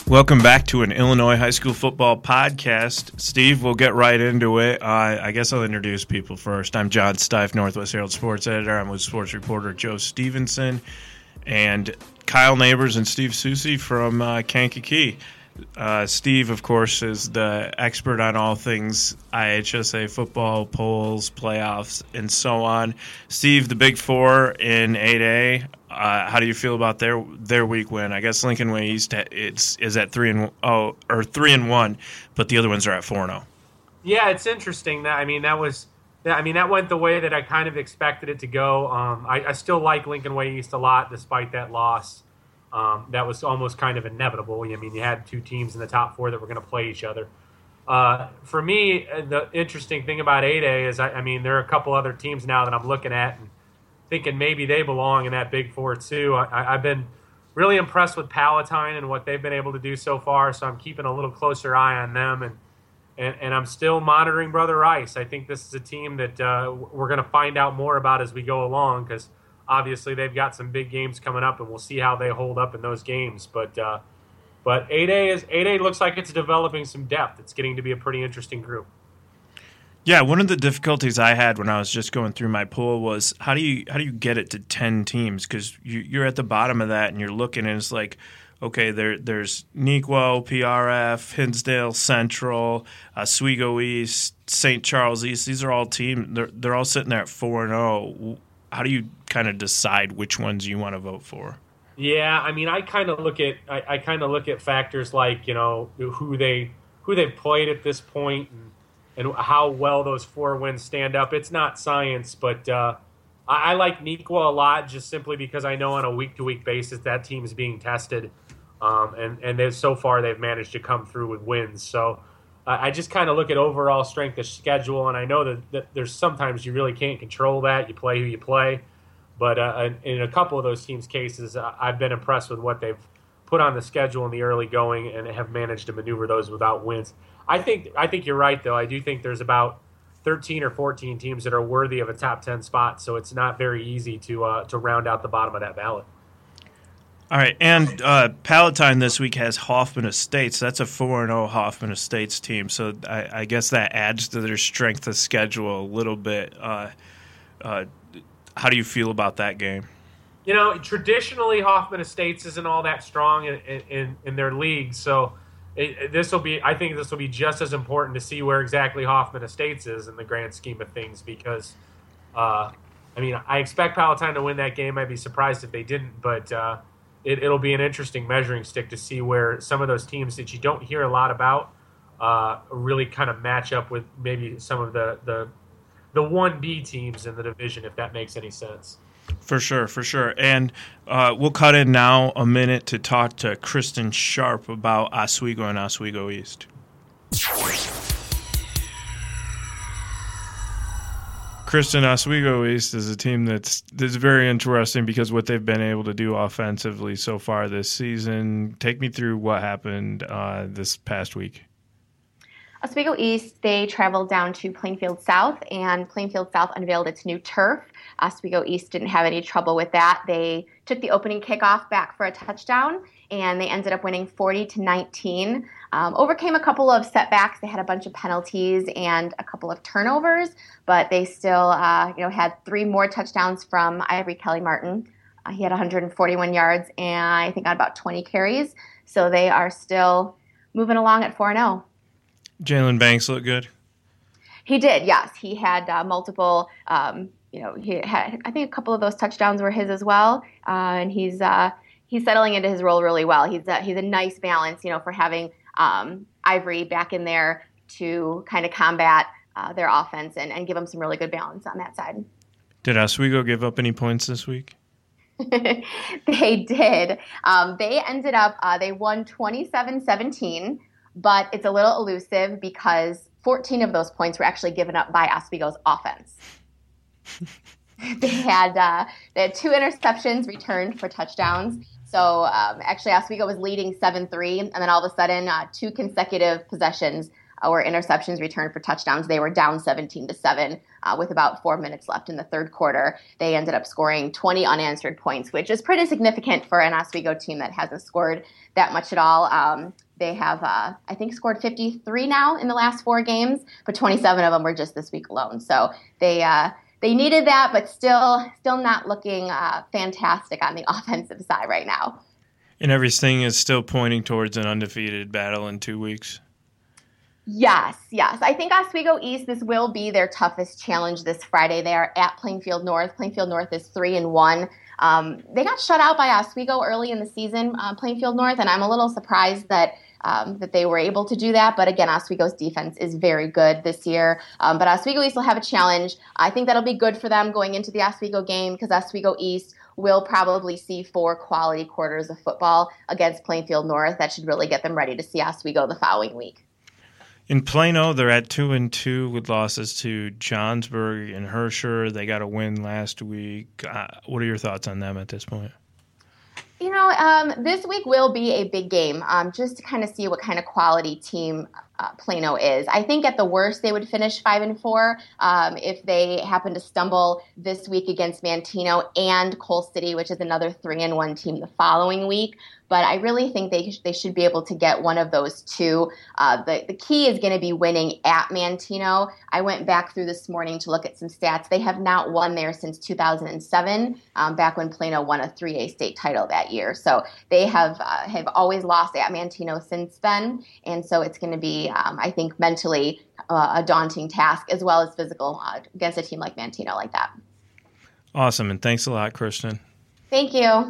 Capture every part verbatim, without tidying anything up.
Welcome back to an Illinois high school football podcast. Steve, we'll get right into it. Uh, I guess I'll introduce people first. I'm John Stife, Northwest Herald sports editor. I'm with sports reporter Joe Stevenson and Kyle Neighbors and Steve Susi from uh, Kankakee. Uh, Steve, of course, is the expert on all things I H S A football, polls, playoffs, and so on. Steve, the Big Four in eight A. Uh, how do you feel about their their week win? I guess Lincoln Way East it's is at three and oh or three and one, but the other ones are at four and zero. Yeah, it's interesting. That I mean, that was I mean that went the way that I kind of expected it to go. Um, I, I still like Lincoln Way East a lot, despite that loss. Um, that was almost kind of inevitable. I mean, you had two teams in the top four that were going to play each other. Uh, for me, the interesting thing about eight A is, I, I mean, there are a couple other teams now that I'm looking at and thinking maybe they belong in that Big Four too. I, I've been really impressed with Palatine and what they've been able to do so far, so I'm keeping a little closer eye on them, and and, and I'm still monitoring Brother Rice. I think this is a team that uh, we're going to find out more about as we go along, because obviously they've got some big games coming up, and we'll see how they hold up in those games. But uh, but eight A is eight A looks like it's developing some depth. It's getting to be a pretty interesting group. Yeah, one of the difficulties I had when I was just going through my pool was how do you how do you get it to ten teams? Because you, you're at the bottom of that and you're looking and it's like, okay, there there's Nequo, P R F, Hinsdale Central, Oswego East, Saint Charles East. These are all teams. They're they're all sitting there at four and zero. How do you kind of decide which ones you want to vote for? Yeah, I mean, I kind of look at I, I kind of look at factors like, you know, who they who they've played at this point and. and how well those four wins stand up. It's not science, but uh, I, I like Nequa a lot just simply because I know on a week-to-week basis that team is being tested, um, and, and so far they've managed to come through with wins. So uh, I just kind of look at overall strength of schedule, and I know that, that there's sometimes you really can't control that. You play who you play. But uh, in, in a couple of those teams' cases, uh, I've been impressed with what they've put on the schedule in the early going and have managed to maneuver those without wins. I think I think you're right, though. I do think there's about thirteen or fourteen teams that are worthy of a top ten spot, so it's not very easy to uh, to round out the bottom of that ballot. All right, and uh, Palatine this week has Hoffman Estates. That's a four and oh Hoffman Estates team, so I, I guess that adds to their strength of schedule a little bit. Uh, uh, how do you feel about that game? You know, traditionally Hoffman Estates isn't all that strong in in, in their league, so this will be. I think this will be just as important to see where exactly Hoffman Estates is in the grand scheme of things, because, uh, I mean, I expect Palatine to win that game. I'd be surprised if they didn't, but uh, it, it'll be an interesting measuring stick to see where some of those teams that you don't hear a lot about uh, really kind of match up with maybe some of the the the one B teams in the division, if that makes any sense. For sure, for sure. And uh, we'll cut in now a minute to talk to Kristen Sharp about Oswego and Oswego East. Kristen, Oswego East is a team that's, that's very interesting because what they've been able to do offensively so far this season. Take me through what happened uh, this past week. Oswego East, they traveled down to Plainfield South, and Plainfield South unveiled its new turf. Oswego East didn't have any trouble with that. They took the opening kickoff back for a touchdown, and they ended up winning forty to nineteen. Um, overcame a couple of setbacks. They had a bunch of penalties and a couple of turnovers, but they still, uh, you know, had three more touchdowns from Ivory Kelly Martin. Uh, he had one hundred forty-one yards and I think on about twenty carries. So they are still moving along at four and oh. Jalen Banks looked good. He did, yes. He had uh, multiple. Um, you know, he had. I think a couple of those touchdowns were his as well, uh, and he's uh, he's settling into his role really well. He's a, he's a nice balance, you know, for having um, Ivory back in there to kind of combat uh, their offense and, and give them some really good balance on that side. Did Oswego give up any points this week? They did. Um, they ended up. Uh, they won twenty-seven seventeen. But it's a little elusive because fourteen of those points were actually given up by Oswego's offense. they had uh, they had two interceptions returned for touchdowns. So um, actually Oswego was leading seven three, and then all of a sudden uh, two consecutive possessions uh, were interceptions returned for touchdowns. They were down seventeen to seven uh, with about four minutes left in the third quarter. They ended up scoring twenty unanswered points, which is pretty significant for an Oswego team that hasn't scored that much at all. Um, they have, uh, I think, scored fifty-three now in the last four games, but twenty-seven of them were just this week alone. So they uh, they needed that, but still still not looking uh, fantastic on the offensive side right now. And everything is still pointing towards an undefeated battle in two weeks. Yes, yes. I think Oswego East, this will be their toughest challenge this Friday. They are at Plainfield North. Plainfield North is three and one. Um, they got shut out by Oswego early in the season, uh, Plainfield North, and I'm a little surprised that um, that they were able to do that. But again, Oswego's defense is very good this year. Um, but Oswego East will have a challenge. I think that'll be good for them going into the Oswego game because Oswego East will probably see four quality quarters of football against Plainfield North. That should really get them ready to see Oswego the following week. In Plano, they're at two and two with losses to Johnsburg and Herscher. They got a win last week. Uh, what are your thoughts on them at this point? You know, um, this week will be a big game, um, just to kind of see what kind of quality team uh, Plano is. I think at the worst they would finish five and four um, if they happen to stumble this week against Manteno and Coal City, which is another three and one team the following week. But I really think they they should be able to get one of those two. Uh, the, the key is going to be winning at Manteno. I went back through this morning to look at some stats. They have not won there since two thousand seven, um, back when Plano won a three A state title that year. So they have uh, have always lost at Manteno since then. And so it's going to be, um, I think, mentally uh, a daunting task as well as physical uh, against a team like Manteno like that. Awesome. And thanks a lot, Kristen. Thank you.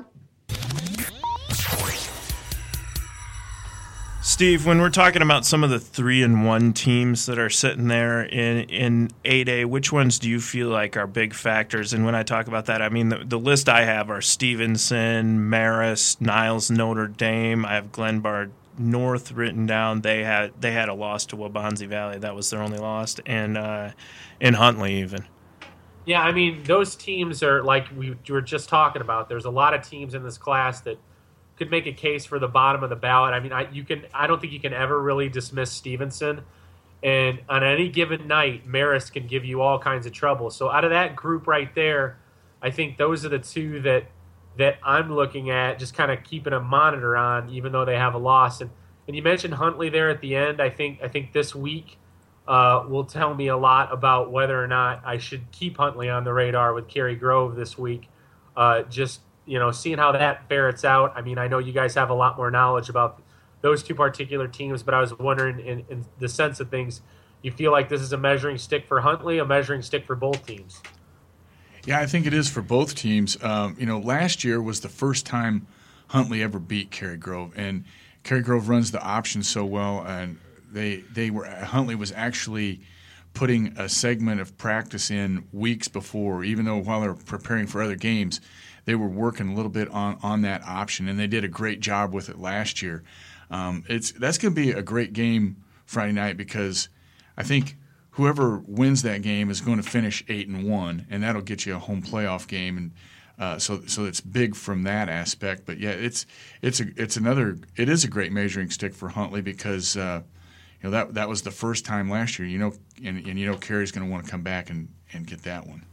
Steve, when we're talking about some of the three and one teams that are sitting there in in eight A, which ones do you feel like are big factors? And when I talk about that, I mean the, the list I have are Stevenson, Marist, Niles, Notre Dame. I have Glenbard North written down. They had they had a loss to Waubonsie Valley. That was their only loss, and uh, in Huntley even. Yeah, I mean those teams are like we were just talking about. There's a lot of teams in this class that could make a case for the bottom of the ballot. I mean, I you can I don't think you can ever really dismiss Stevenson. And on any given night, Marist can give you all kinds of trouble. So out of that group right there, I think those are the two that that I'm looking at, just kind of keeping a monitor on, even though they have a loss. And and you mentioned Huntley there at the end. I think I think this week uh, will tell me a lot about whether or not I should keep Huntley on the radar with Cary Grove this week. Uh, just you know, seeing how that ferrets out. I mean, I know you guys have a lot more knowledge about those two particular teams, but I was wondering in, in the sense of things, you feel like this is a measuring stick for Huntley, a measuring stick for both teams? Yeah, I think it is for both teams. Um, you know, last year was the first time Huntley ever beat Cary Grove, and Cary Grove runs the option so well, and they they were Huntley was actually putting a segment of practice in weeks before, even though while they were preparing for other games, they were working a little bit on, on that option, and they did a great job with it last year. Um, it's that's going to be a great game Friday night because I think whoever wins that game is going to finish eight and one, and that'll get you a home playoff game, and uh, so so it's big from that aspect. But yeah, it's it's a it's another it is a great measuring stick for Huntley because uh, you know that that was the first time last year. You know, and, and you know Cary's going to want to come back and, and get that one.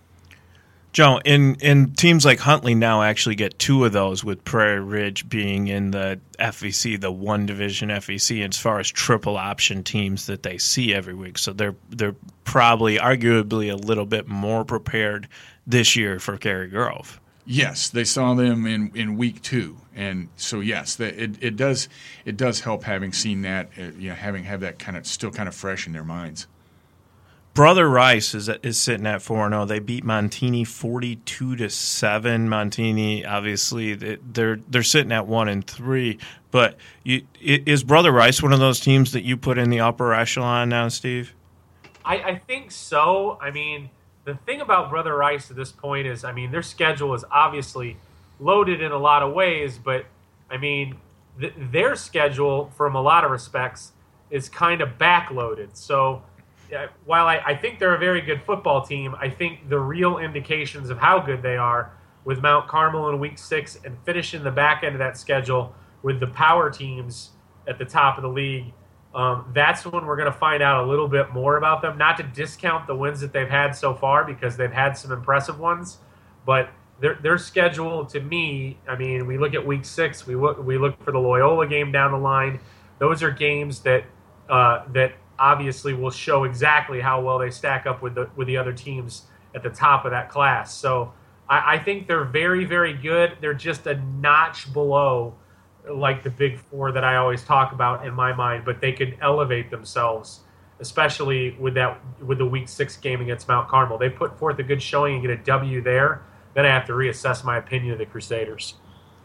Joe, in, in teams like Huntley now actually get two of those, with Prairie Ridge being in the F E C, the one division F E C, as far as triple option teams that they see every week. So they're they're probably arguably a little bit more prepared this year for Cary Grove. Yes, they saw them in, in week two, and so yes, the, it it does it does help having seen that, uh, you know, having have that kind of still kind of fresh in their minds. Brother Rice is is sitting at four and zero. They beat Montini forty two to seven. Montini, obviously, they're they're sitting at one and three. But you, is Brother Rice one of those teams that you put in the upper echelon now, Steve? I, I think so. I mean, the thing about Brother Rice at this point is, I mean, their schedule is obviously loaded in a lot of ways, but I mean, th- their schedule, from a lot of respects, is kind of backloaded. So. Uh, while I, I think they're a very good football team, I think the real indications of how good they are with Mount Carmel in week six and finishing the back end of that schedule with the power teams at the top of the league Um, that's when we're going to find out a little bit more about them. Not to discount the wins that they've had so far, because they've had some impressive ones, but their their schedule, to me, I mean, we look at week six, we look we look for the Loyola game down the line. Those are games that uh, that obviously will show exactly how well they stack up with the with the other teams at the top of that class. So I, I think they're very, very good. They're just a notch below, like the big four that I always talk about in my mind, but they could elevate themselves, especially with that with the week six game against Mount Carmel. They put forth a good showing and get a W there. Then I have to reassess my opinion of the Crusaders.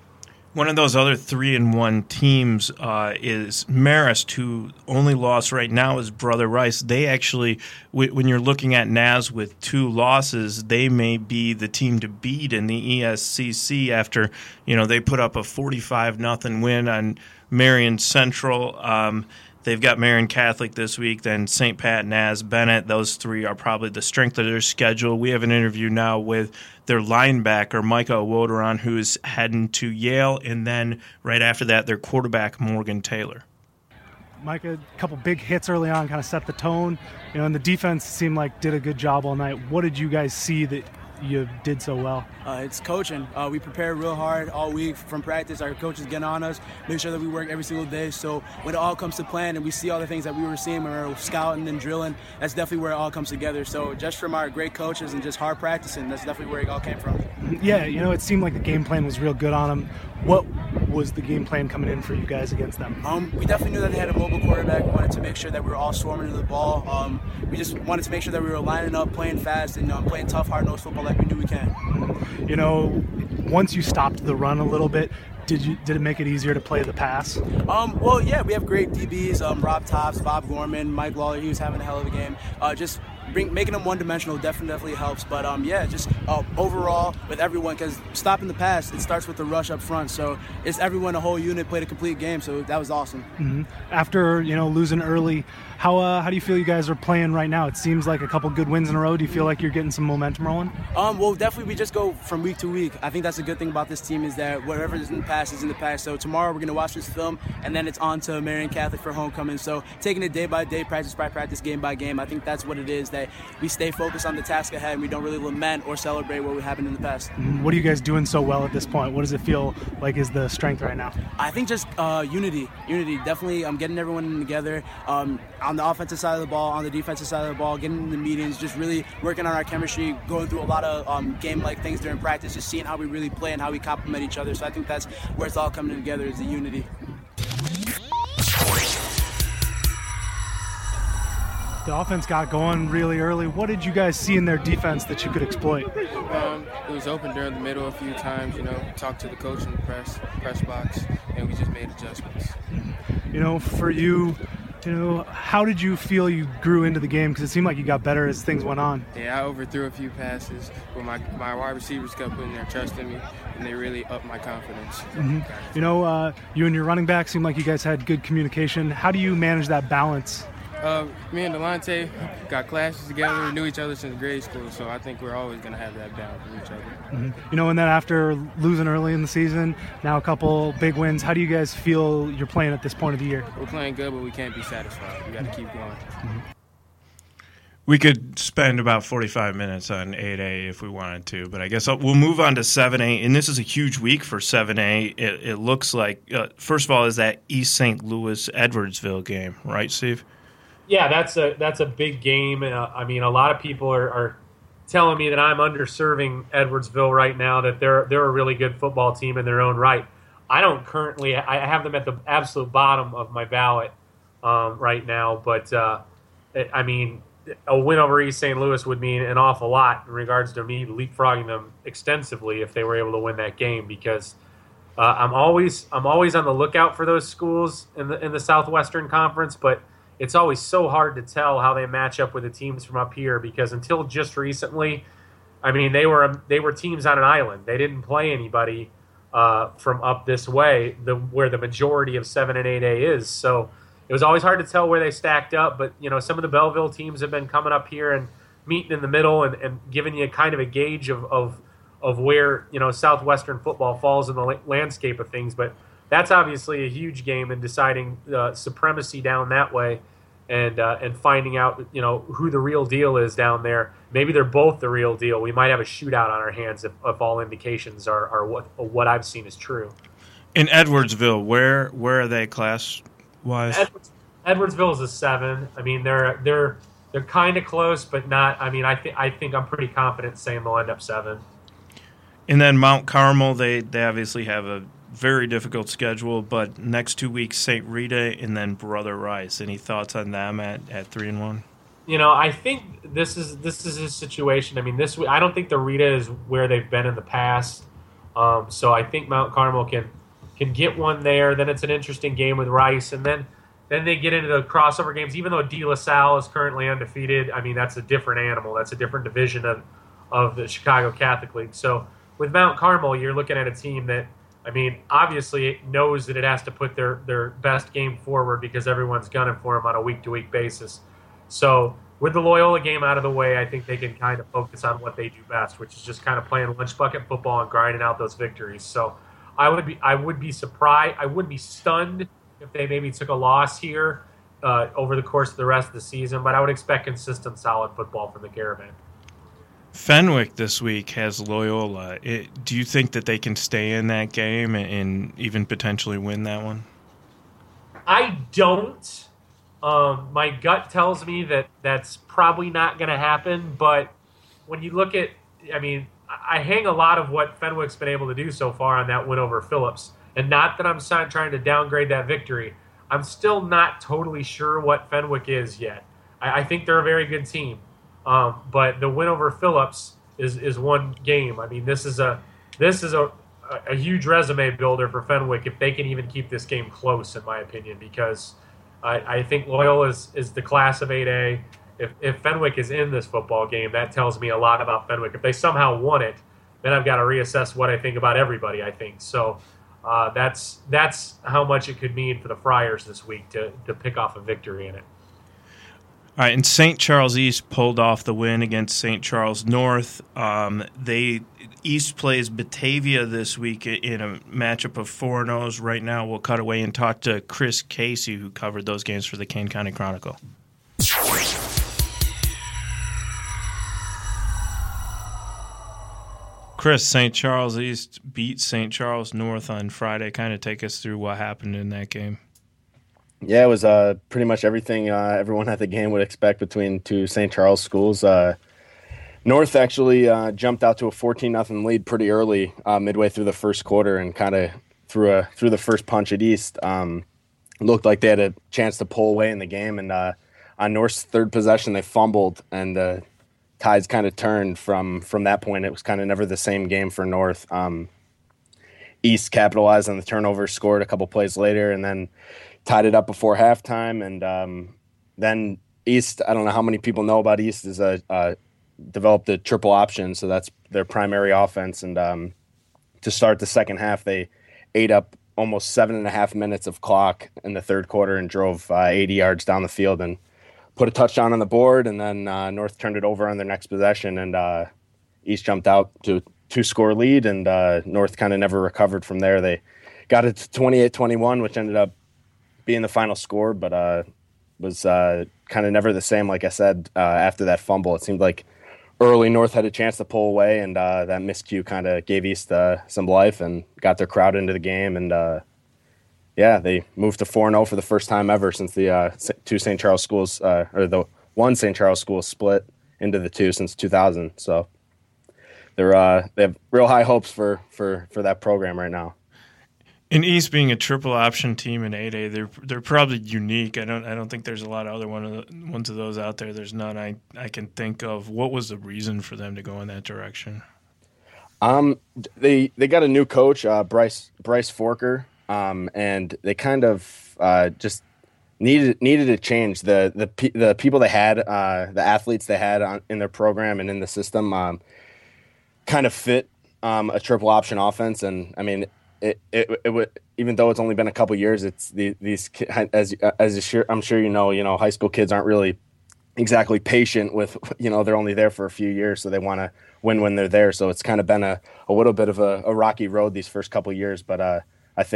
One of those other three and one teams uh, is Marist, who only loss right now is Brother Rice. They actually, w- when you're looking at N A S with two losses, they may be the team to beat in the E S C C after, you know, they put up a forty-five nothing win on Marion Central. Um, They've got Marion Catholic this week, then Saint Pat, N A S, Bennett. Those three are probably the strength of their schedule. We have an interview now with their linebacker, Micah Awodaron, who is heading to Yale, and then right after that, their quarterback, Morgan Taylor. Micah, a couple big hits early on kind of set the tone. You know, and the defense seemed like did a good job all night. What did you guys see that you did so well? Uh, it's coaching. Uh, we prepare real hard all week from practice. Our coaches get on us, make sure that we work every single day. So when it all comes to plan and we see all the things that we were seeing when we were scouting and drilling, that's definitely where it all comes together. So just from our great coaches and just hard practicing, that's definitely where it all came from. Yeah, you know, it seemed like the game plan was real good on them. What was the game plan coming in for you guys against them? Um, we definitely knew that they had a mobile quarterback. We wanted to make sure that we were all swarming to the ball. Um, we just wanted to make sure that we were lining up, playing fast, and um, playing tough, hard-nosed football like we knew we can. You know, once you stopped the run a little bit, did you did it make it easier to play the pass? Um, well, yeah, we have great D Bs. Um, Rob Tops, Bob Gorman, Mike Lawler. He was having a hell of a game. Uh, just bring, making them one-dimensional definitely helps. But um, yeah, just uh, overall with everyone, because stopping the pass, it starts with the rush up front. So it's everyone, the whole unit played a complete game. So that was awesome. Mm-hmm. After you know losing early, how uh, how do you feel you guys are playing right now? It seems like a couple good wins in a row. Do you feel like you're getting some momentum rolling? Um, well, definitely we just go from week to week. I think that's a good thing about this team is that whatever is in the past is in the past. So tomorrow we're going to watch this film, and then it's on to Marion Catholic for homecoming. So taking it day by day, practice by practice, game by game, I think that's what it is, that we stay focused on the task ahead and we don't really lament or celebrate what happened in the past. Mm-hmm. What are you guys doing so well at this point? What does it feel like is the strength right now? I think just uh, unity. Unity. Definitely um, getting everyone together um, on the offensive side of the ball, on the defensive side of the ball, getting in the meetings, just really working on our chemistry, going through a lot of um, game-like things during practice, just seeing how we really play and how we complement each other. So I think that's where it's all coming together, is the unity. The offense got going really early. What did you guys see in their defense that you could exploit? Um, it was open during the middle a few times, you know, talked to the coach in the press, press box, and we just made adjustments. You know, for you, you know, how did you feel you grew into the game? Because it seemed like you got better as things went on. Yeah, I overthrew a few passes, but my, my wide receivers kept putting their trust in me, and they really upped my confidence. Mm-hmm. You know, uh, you and your running back seemed like you guys had good communication. How do you manage that balance? Uh, me and Delonte got classes together. We knew each other since grade school, so I think we're always going to have that balance with each other. Mm-hmm. You know, and then after losing early in the season, now a couple big wins, how do you guys feel you're playing at this point of the year? We're playing good, but we can't be satisfied. We got to keep going. Mm-hmm. We could spend about forty-five minutes on eight A if we wanted to, but I guess I'll, we'll move on to seven A. And this is a huge week for seven A. It, it looks like, uh, first of all, is that East Saint Louis Edwardsville game, right, Steve? Yeah, that's a that's a big game. Uh, I mean, a lot of people are, are telling me that I'm underserving Edwardsville right now, that they're they're a really good football team in their own right. I don't currently – I have them at the absolute bottom of my ballot um, right now. But, uh, it, I mean, a win over East Saint Louis would mean an awful lot in regards to me leapfrogging them extensively if they were able to win that game, because uh, I'm always I'm always on the lookout for those schools in the in the Southwestern Conference, but – it's always so hard to tell how they match up with the teams from up here, because until just recently, I mean, they were they were teams on an island. They didn't play anybody uh, from up this way, the, where the majority of seven and eight A is. So it was always hard to tell where they stacked up. But, you know, some of the Belleville teams have been coming up here and meeting in the middle and, and giving you kind of a gauge of, of, of where, you know, Southwestern football falls in the landscape of things. But that's obviously a huge game in deciding uh, supremacy down that way, and uh, and finding out, you know, who the real deal is down there. Maybe they're both the real deal. We might have a shootout on our hands if, if all indications are, are what what I've seen is true. In Edwardsville, where where are they class wise? Edwards, Edwardsville is a seven. I mean, they're they're they're kind of close, but not. I mean, I think I think I'm pretty confident saying they'll end up seven. And then Mount Carmel, they they obviously have a very difficult schedule, but next two weeks Saint Rita and then Brother Rice. Any thoughts on them at, at three and one? You know, I think this is this is a situation. I mean, this I don't think the Rita is where they've been in the past. Um, so I think Mount Carmel can can get one there. Then it's an interesting game with Rice, and then then they get into the crossover games. Even though De La Salle is currently undefeated, I mean that's a different animal. That's a different division of of the Chicago Catholic League. So with Mount Carmel, you're looking at a team that, I mean, obviously it knows that it has to put their, their best game forward because everyone's gunning for them on a week-to-week basis. So with the Loyola game out of the way, I think they can kind of focus on what they do best, which is just kind of playing lunch bucket football and grinding out those victories. So I would be I would be surprised, I wouldn't be stunned if they maybe took a loss here uh, over the course of the rest of the season, but I would expect consistent, solid football from the Caravan. Fenwick this week has Loyola. It, do you think that they can stay in that game and, and even potentially win that one? I don't. Um, my gut tells me that that's probably not going to happen. But when you look at, I mean, I hang a lot of what Fenwick's been able to do so far on that win over Phillips. And not that I'm trying to downgrade that victory. I'm still not totally sure what Fenwick is yet. I, I think they're a very good team. Um, but the win over Phillips is, is one game. I mean, this is a this is a, a huge resume builder for Fenwick if they can even keep this game close, in my opinion, because I, I think Loyola is, is the class of eight A. If, if Fenwick is in this football game, that tells me a lot about Fenwick. If they somehow won it, then I've got to reassess what I think about everybody, I think. So uh, that's that's how much it could mean for the Friars this week to, to pick off a victory in it. All right, and Saint Charles East pulled off the win against Saint Charles North. Um, they East plays Batavia this week in a matchup of four and ohs. Right now, we'll cut away and talk to Chris Casey, who covered those games for the Kane County Chronicle. Chris, Saint Charles East beat Saint Charles North on Friday. Kind of take us through what happened in that game. Yeah, it was uh, pretty much everything uh, everyone at the game would expect between two Saint Charles schools. Uh, North actually uh, jumped out to a fourteen nothing lead pretty early, uh, midway through the first quarter, and kind of threw a threw the first punch at East. Um, looked like they had a chance to pull away in the game, and uh, on North's third possession, they fumbled, and the uh, tides kind of turned from from that point. It was kind of never the same game for North. Um, East capitalized on the turnover, scored a couple plays later, and then tied it up before halftime, and um, then East, I don't know how many people know about East, is a, uh, developed a triple option, so that's their primary offense, and um, to start the second half, they ate up almost seven and a half minutes of clock in the third quarter and drove uh, eighty yards down the field and put a touchdown on the board, and then uh, North turned it over on their next possession, and uh, East jumped out to a two-score lead, and uh, North kind of never recovered from there. They got it to twenty-eight twenty-one, which ended up being the final score, but uh, was uh, kind of never the same. Like I said, uh, after that fumble, it seemed like early North had a chance to pull away, and uh, that miscue kind of gave East uh, some life and got their crowd into the game. And uh, yeah, they moved to four and oh for the first time ever since the uh, two Saint Charles schools, uh, or the one Saint Charles school split into the two since two thousand. So they're uh, they have real high hopes for for for that program right now. In East being a triple option team in eight A, they're they're probably unique. I don't I don't think there's a lot of other one of the, ones of those out there. There's none I, I can think of. What was the reason for them to go in that direction? Um, they they got a new coach, uh, Bryce Bryce Forker, um, and they kind of uh, just needed needed a change. The the pe- the people they had, uh, the athletes they had on, in their program and in the system, um, kind of fit um, a triple option offense. And I mean, it it, it would, even though it's only been a couple years, it's the, these as as sure, I'm sure you know, you know, high school kids aren't really exactly patient with, you know, they're only there for a few years, so they want to win when they're there. So it's kind of been a, a little bit of a, a rocky road these first couple of years. But uh, I think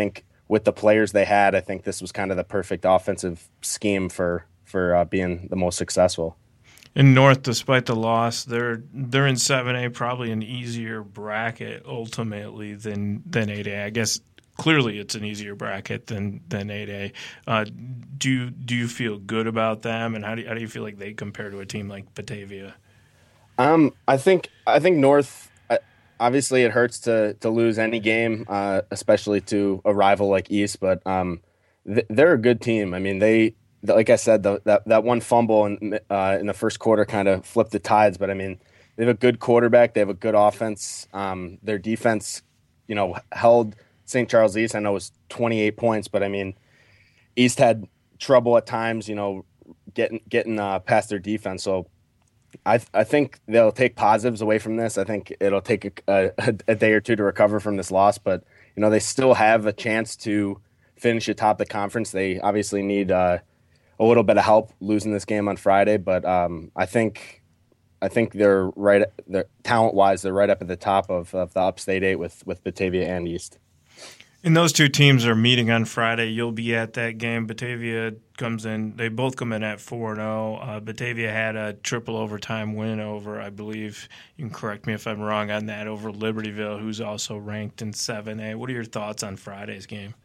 with the players they had, I think this was kind of the perfect offensive scheme for for uh, being the most successful. In North, despite the loss, they're they're in seven A, probably an easier bracket ultimately than than eight A. I guess clearly it's an easier bracket than than eight A. Uh, do you, do you feel good about them, and how do you, how do you feel like they compare to a team like Batavia? Um, I think I think North. Obviously, it hurts to to lose any game, uh, especially to a rival like East. But um, th- they're a good team. I mean, they. Like I said, the, that that one fumble in, uh, in the first quarter kind of flipped the tides. But I mean, they have a good quarterback. They have a good offense. Um, their defense, you know, held Saint Charles East. I know it was twenty-eight points, but I mean, East had trouble at times, you know, getting getting uh, past their defense. So I I think they'll take positives away from this. I think it'll take a, a, a day or two to recover from this loss, but you know, they still have a chance to finish atop the conference. They obviously need. Uh, a little bit of help losing this game on Friday, but um, I think I think they're right. They're talent wise, they're right up at the top of, of the Upstate Eight with with Batavia and East. And those two teams are meeting on Friday. You'll be at that game. Batavia comes in; they both come in at four and zero. Uh, Batavia had a triple overtime win over, I believe. You can correct me if I'm wrong on that, over Libertyville, who's also ranked in seven A. What are your thoughts on Friday's game?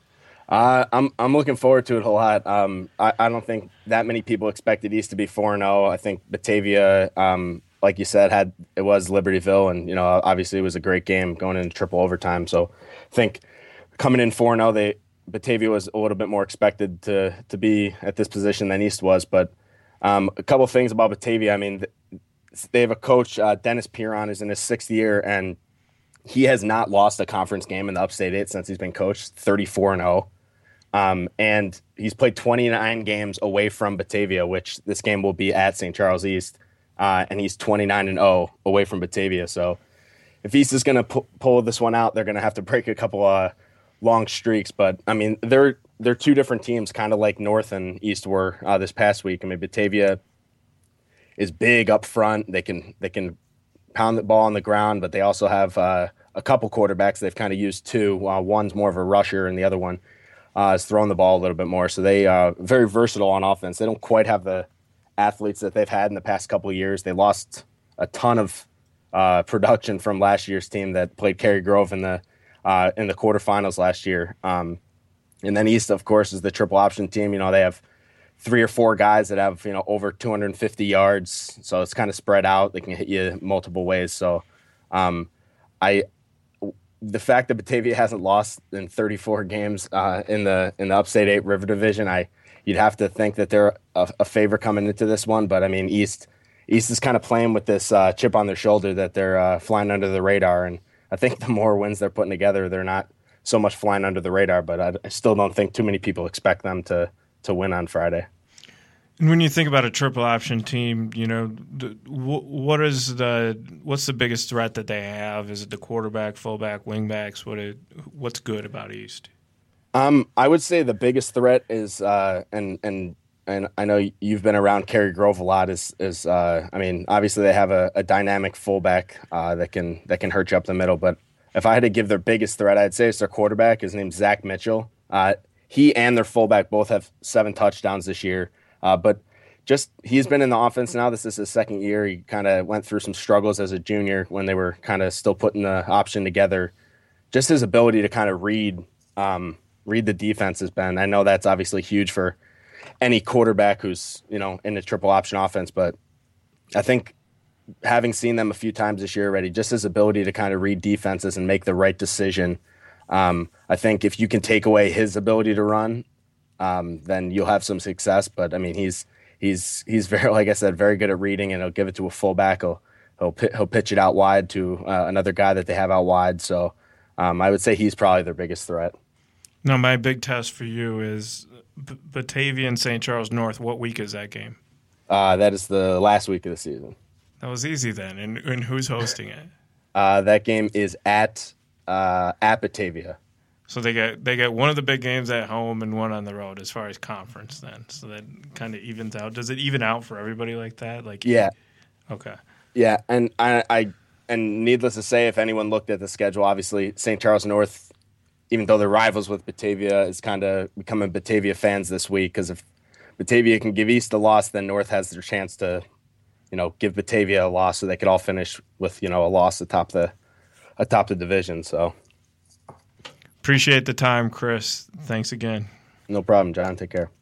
Uh, I'm I'm looking forward to it a lot. Um, I, I don't think that many people expected East to be four and zero. I think Batavia, um, like you said, had it was Libertyville, and you know obviously it was a great game going into triple overtime. So I think coming in four and zero, they Batavia was a little bit more expected to to be at this position than East was. But um, a couple things about Batavia. I mean, they have a coach, uh, Dennis Piron, is in his sixth year, and he has not lost a conference game in the Upstate Eight since he's been coached. thirty-four and zero. Um, and he's played twenty-nine games away from Batavia, which this game will be at Saint Charles East. Uh, and he's twenty-nine and oh away from Batavia. So if East is going to pu- pull this one out, they're going to have to break a couple of long streaks. But, I mean, they're they're two different teams, kind of like North and East were uh, this past week. I mean, Batavia is big up front. They can they can pound the ball on the ground, but they also have uh, a couple quarterbacks they've kind of used too. Uh, one's more of a rusher, and the other one Uh, is throwing the ball a little bit more. So they are uh, very versatile on offense. They don't quite have the athletes that they've had in the past couple of years. They lost a ton of uh, production from last year's team that played Cary Grove in the uh, in the quarterfinals last year. Um, and then East, of course, is the triple option team. You know, they have three or four guys that have, you know, over two hundred fifty yards. So it's kind of spread out. They can hit you multiple ways. So um, I the fact that Batavia hasn't lost in thirty-four games uh, in the in the Upstate Eight River Division, I you'd have to think that they're a, a favor coming into this one. But I mean, East East is kind of playing with this uh, chip on their shoulder that they're uh, flying under the radar, and I think the more wins they're putting together, they're not so much flying under the radar. But I, I still don't think too many people expect them to to win on Friday. And when you think about a triple option team, you know, the, what is the what's the biggest threat that they have? Is it the quarterback, fullback, wingbacks? What it, what's good about East? Um, I would say the biggest threat is, uh, and and and I know you've been around Cary Grove a lot. Is is uh, I mean, obviously they have a, a dynamic fullback uh, that can that can hurt you up the middle. But if I had to give their biggest threat, I'd say it's their quarterback. His name's Zach Mitchell. Uh, he and their fullback both have seven touchdowns this year. Uh, but just he's been in the offense now. This is his second year. He kind of went through some struggles as a junior when they were kind of still putting the option together. Just his ability to kind of read um, read the defense has been. I know that's obviously huge for any quarterback who's, you know, in a triple option offense. But I think having seen them a few times this year already, just his ability to kind of read defenses and make the right decision. Um, I think if you can take away his ability to run, Um, then you'll have some success. But I mean, he's he's he's very, like I said, very good at reading, and he'll give it to a fullback. He'll he'll he'll pitch it out wide to uh, another guy that they have out wide. So um, I would say he's probably their biggest threat. Now, my big test for you is B- Batavia and Saint Charles North. What week is that game? Uh, that is the last week of the season. That was easy then. And, and who's hosting it? Uh, that game is at uh, at Batavia. So they get they get one of the big games at home and one on the road as far as conference then. So that kind of evens out. Does it even out for everybody like that? Like yeah. Okay. Yeah, and I, I and needless to say, if anyone looked at the schedule, obviously Saint Charles North even though they're rivals with Batavia, is kind of becoming Batavia fans this week, because if Batavia can give East a loss, then North has their chance to, you know, give Batavia a loss, so they could all finish with, you know, a loss atop the atop the division. So appreciate the time, Chris. Thanks again. No problem, John. Take care.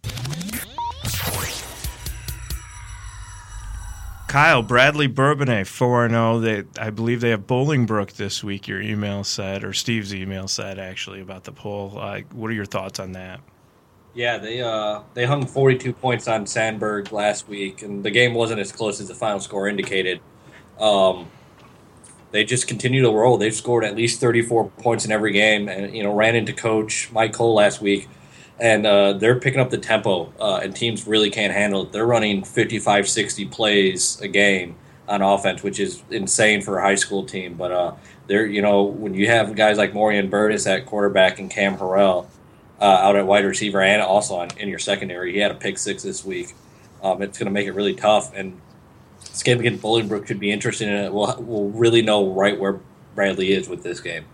Kyle, Bradley Bourbonnais, four and oh. They, I believe they have Bolingbrook this week, your email said, or Steve's email said, actually, about the poll. Uh, what are your thoughts on that? Yeah, they uh, they hung forty-two points on Sandburg last week, and the game wasn't as close as the final score indicated. Um, they just continue to roll. They've scored at least thirty-four points in every game, and, you know, ran into Coach Mike Cole last week. And uh, they're picking up the tempo, uh, and teams really can't handle it. They're running fifty-five, sixty plays a game on offense, which is insane for a high school team. But uh, they're, you know, when you have guys like Morian Burtis at quarterback and Cam Harrell uh, out at wide receiver and also on, in your secondary, he had a pick six this week. Um, it's going to make it really tough. And this game against Bolingbrook should be interesting, and we'll, we'll really know right where Bradley is with this game.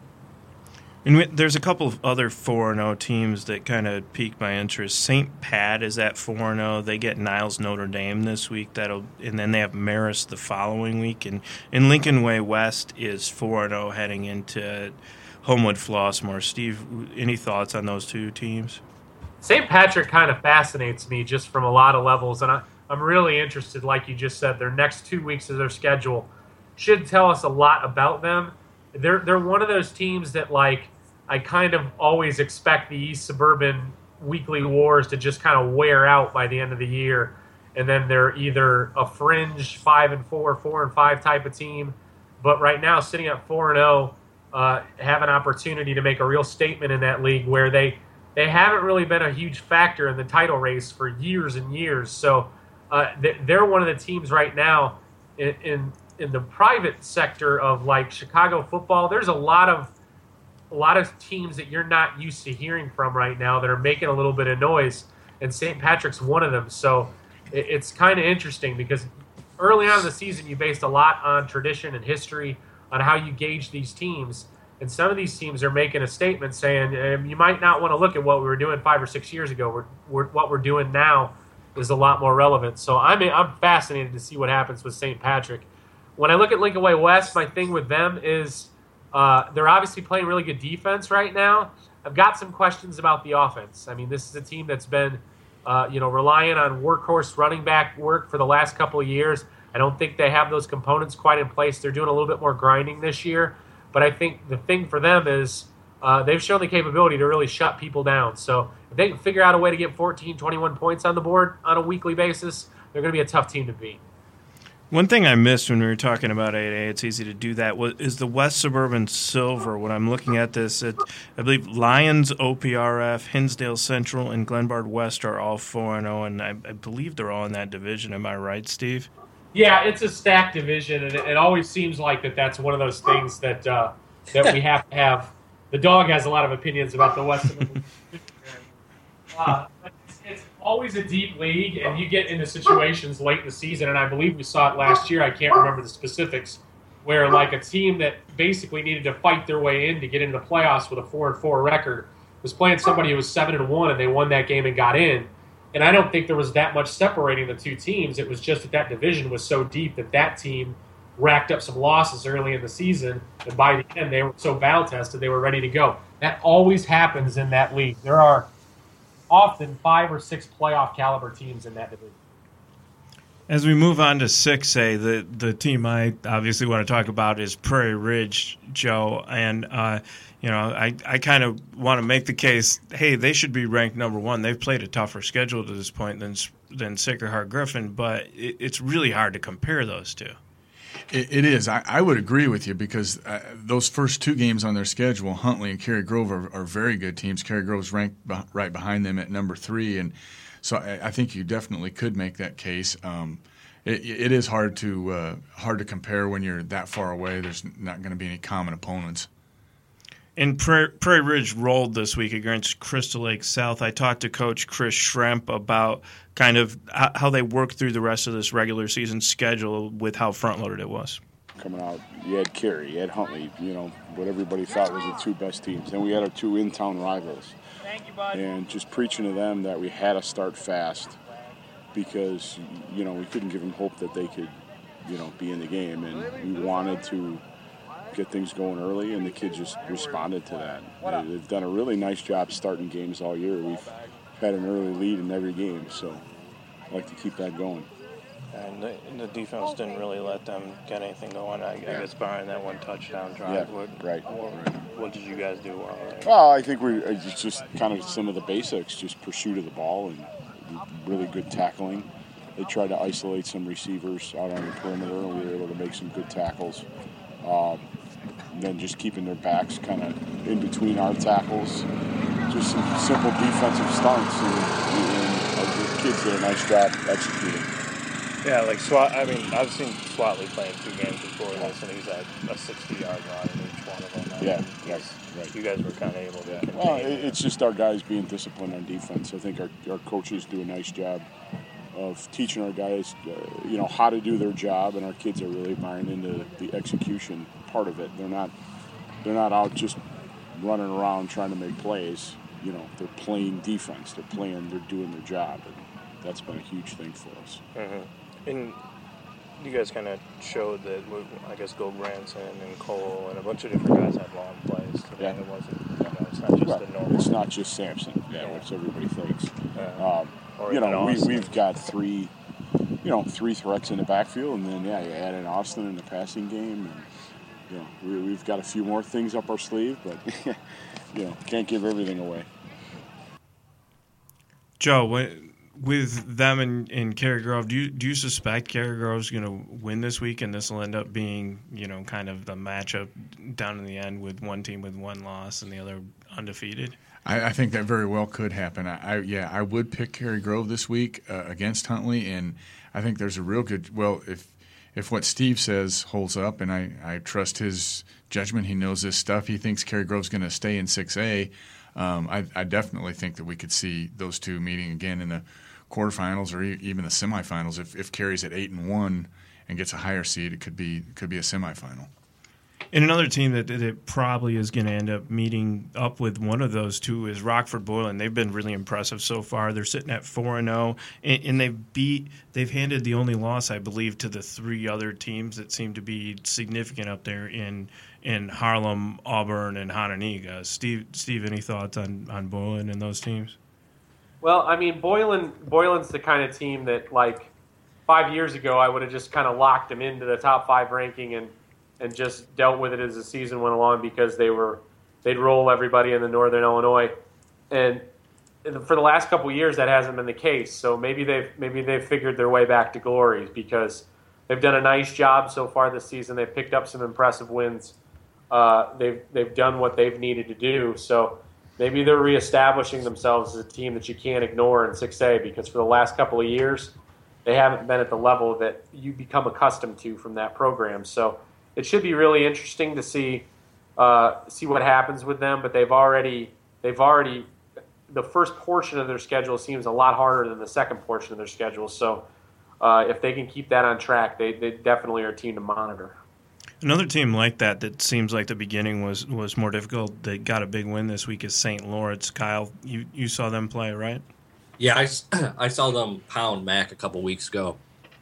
And there's a couple of other four and oh teams that kind of piqued my interest. Saint Pat is at four and oh. They get Niles Notre Dame this week. That'll, and then they have Marist the following week. And, and Lincoln Way West is four and oh heading into Homewood Flossmoor. Steve, any thoughts on those two teams? Saint Patrick kind of fascinates me just from a lot of levels, and I, I'm really interested, like you just said. Their next two weeks of their schedule should tell us a lot about them. They're they're one of those teams that, like, I kind of always expect the East Suburban weekly wars to just kind of wear out by the end of the year, and then they're either a fringe five and four, four and five type of team. But right now, sitting at four and zero, uh, have an opportunity to make a real statement in that league where they they haven't really been a huge factor in the title race for years and years. So uh, they're one of the teams right now in. in in the private sector of, like, Chicago football. There's a lot of a lot of teams that you're not used to hearing from right now that are making a little bit of noise, and Saint Patrick's one of them. So it, it's kind of interesting because early on in the season you based a lot on tradition and history on how you gauge these teams, and some of these teams are making a statement saying um, you might not want to look at what we were doing five or six years ago. We're, we're, what we're doing now is a lot more relevant. So I'm I'm fascinated to see what happens with Saint Patrick. When I look at Lincoln Way West, my thing with them is uh, they're obviously playing really good defense right now. I've got some questions about the offense. I mean, this is a team that's been, uh, you know, relying on workhorse running back work for the last couple of years. I don't think they have those components quite in place. They're doing a little bit more grinding this year. But I think the thing for them is uh, they've shown the capability to really shut people down. So if they can figure out a way to get fourteen, twenty-one points on the board on a weekly basis, they're going to be a tough team to beat. One thing I missed when we were talking about eight A, it's easy to do that, was, is the West Suburban Silver. When I'm looking at this, it, I believe Lions, O P R F, Hinsdale Central, and Glenbard West are all four and oh, and I, I believe they're all in that division. Am I right, Steve? Yeah, it's a stacked division, and it, it always seems like that that's one of those things that uh, that we have to have. The dog has a lot of opinions about the West Suburban uh, It's always a deep league, and you get into situations late in the season, and I believe we saw it last year. I can't remember the specifics, where, like, a team that basically needed to fight their way in to get into the playoffs with a four and four record was playing somebody who was seven and one, and they won that game and got in. And I don't think there was that much separating the two teams. It was just that that division was so deep that that team racked up some losses early in the season, and by the end they were so battle tested they were ready to go. That always happens in that league. There are often five or six playoff caliber teams in that division. As we move on to six A, the, the team I obviously want to talk about is Prairie Ridge, Joe. And, uh, you know, I, I kind of want to make the case, hey, they should be ranked number one. They've played a tougher schedule to this point than than Sacred Heart Griffin, but it, it's really hard to compare those two. It, it is. I, I would agree with you because uh, those first two games on their schedule, Huntley and Cary Grove, are, are very good teams. Cary Grove's ranked be- right behind them at number three, and so I, I think you definitely could make that case. Um, it, it is hard to uh, hard to compare when you're that far away. There's not going to be any common opponents. And Prairie, Prairie Ridge rolled this week against Crystal Lake South. I talked to Coach Chris Schremp about kind of how they worked through the rest of this regular season schedule with how front-loaded it was. coming out. You had Cary, you had Huntley, you know, what everybody thought was the two best teams. Then we had our two in-town rivals. Thank you, bud. And just preaching to them that we had to start fast because, you know, we couldn't give them hope that they could, you know, be in the game. And we wanted to get things going early, and the kids just responded to that. They, they've done a really nice job starting games all year. We've had an early lead in every game, so I'd like to keep that going. And the, the defense didn't really let them get anything going. I, I guess behind that one touchdown drive. Yeah, what, right, what, right. What did you guys do well? Well, I think we it's just kind of some of the basics, just pursuit of the ball and really good tackling. They tried to isolate some receivers out on the perimeter, and we were able to make some good tackles. Um, and then just keeping their backs kind of in between our tackles. Just some simple defensive stunts, and, and the kids did a nice job executing. Yeah, like Swat. I mean, I've seen Swatley play in two games before this, and he's at a sixty-yard run in each one of them. Yeah, yes, right. You guys were kind of able to. Yeah. Contain Well, it's just our guys being disciplined on defense. I think our, our coaches do a nice job of teaching our guys, uh, you know, how to do their job, and our kids are really buying into the execution part of it. They're not, they're not out just running around trying to make plays. You know, they're playing defense. They're playing. They're doing their job, and that's been a huge thing for us. Mm-hmm. And you guys kind of showed that, I guess, Go Branson and Cole and a bunch of different guys had long plays today. Yeah. It wasn't, you know, it's not just Well, the normal. It's not just Sampson, yeah, Yeah. which everybody thinks. Yeah. Um, Or you know, even we, Austin. we've got three, you know, three threats in the backfield, and then, yeah, you add in Austin in the passing game. And, you know, we, we've got a few more things up our sleeve, but, you know, can't give everything away. Joe, when, with them and, and Cary Grove, do you do you suspect Cary Grove's going to win this week, and this will end up being, you know, kind of the matchup down in the end with one team with one loss and the other undefeated? I, I think that very well could happen. I, I yeah, I would pick Cary Grove this week uh, against Huntley, and I think there's a real good. Well, if if what Steve says holds up, and I, I trust his judgment, he knows this stuff. He thinks Cary Grove's going to stay in six A. Um, I, I definitely think that we could see those two meeting again in the quarterfinals or e- even the semifinals. If if Cary's at eight and one and gets a higher seed, it could be it could be a semifinal. And another team that, that probably is going to end up meeting up with one of those two is Rockford Boylan. They've been really impressive so far. They're sitting at four and zero, and they've beat. They've handed the only loss, I believe, to the three other teams that seem to be significant up there in in Harlem, Auburn, and Hononegah. Steve, Steve, any thoughts on, on Boylan and those teams? Well, I mean, Boylan Boylan's the kind of team that, like, five years ago, I would have just kind of locked them into the top five ranking and. and just dealt with it as the season went along because they were they'd roll everybody in the Northern Illinois, and for the last couple of years that hasn't been the case. So maybe they've maybe they've figured their way back to glory because they've done a nice job so far this season. They've picked up some impressive wins. Uh, they've they've done what they've needed to do. So maybe they're reestablishing themselves as a team that you can't ignore in six A because for the last couple of years they haven't been at the level that you become accustomed to from that program. So it should be really interesting to see uh, see what happens with them. But they've already they've already the first portion of their schedule seems a lot harder than the second portion of their schedule. So uh, if they can keep that on track, they, they definitely are a team to monitor. Another team like that that seems like the beginning was, was more difficult. They got a big win this week is Saint Lawrence. Kyle, you, you saw them play, right? Yeah, I, I saw them pound Mac a couple weeks ago.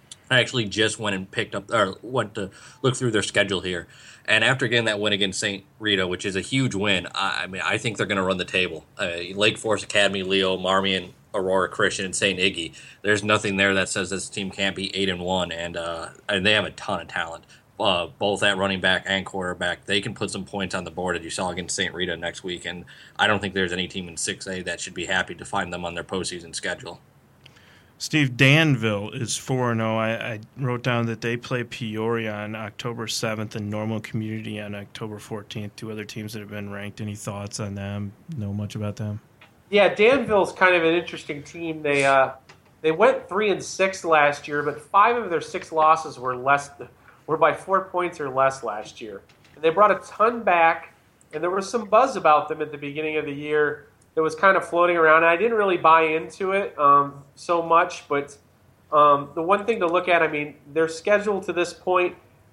I actually just went and picked up or went to look through their schedule here, and after getting that win against Saint Rita, which is a huge win, I, I mean I think they're going to run the table. Uh, Lake Forest Academy, Leo, Marmion, Aurora Christian, and Saint Iggy. There's nothing there that says this team can't be eight and one, and uh, and they have a ton of talent, uh, both at running back and quarterback. They can put some points on the board as you saw against Saint Rita next week, and I don't think there's any team in six A that should be happy to find them on their postseason schedule. Steve, Danville is four and oh. I, I wrote down that they play Peoria on October seventh and Normal Community on October fourteenth, two other teams that have been ranked. Any thoughts on them? Know much about them? Yeah, Danville's kind of an interesting team. They uh, they went three and six last year, but five of their six losses were less were by four points or less last year. And they brought a ton back, and there was some buzz about them at the beginning of the year. It was kind of floating around, and I didn't really buy into it um, so much. But um, the one thing to look at, I mean, their schedule to this point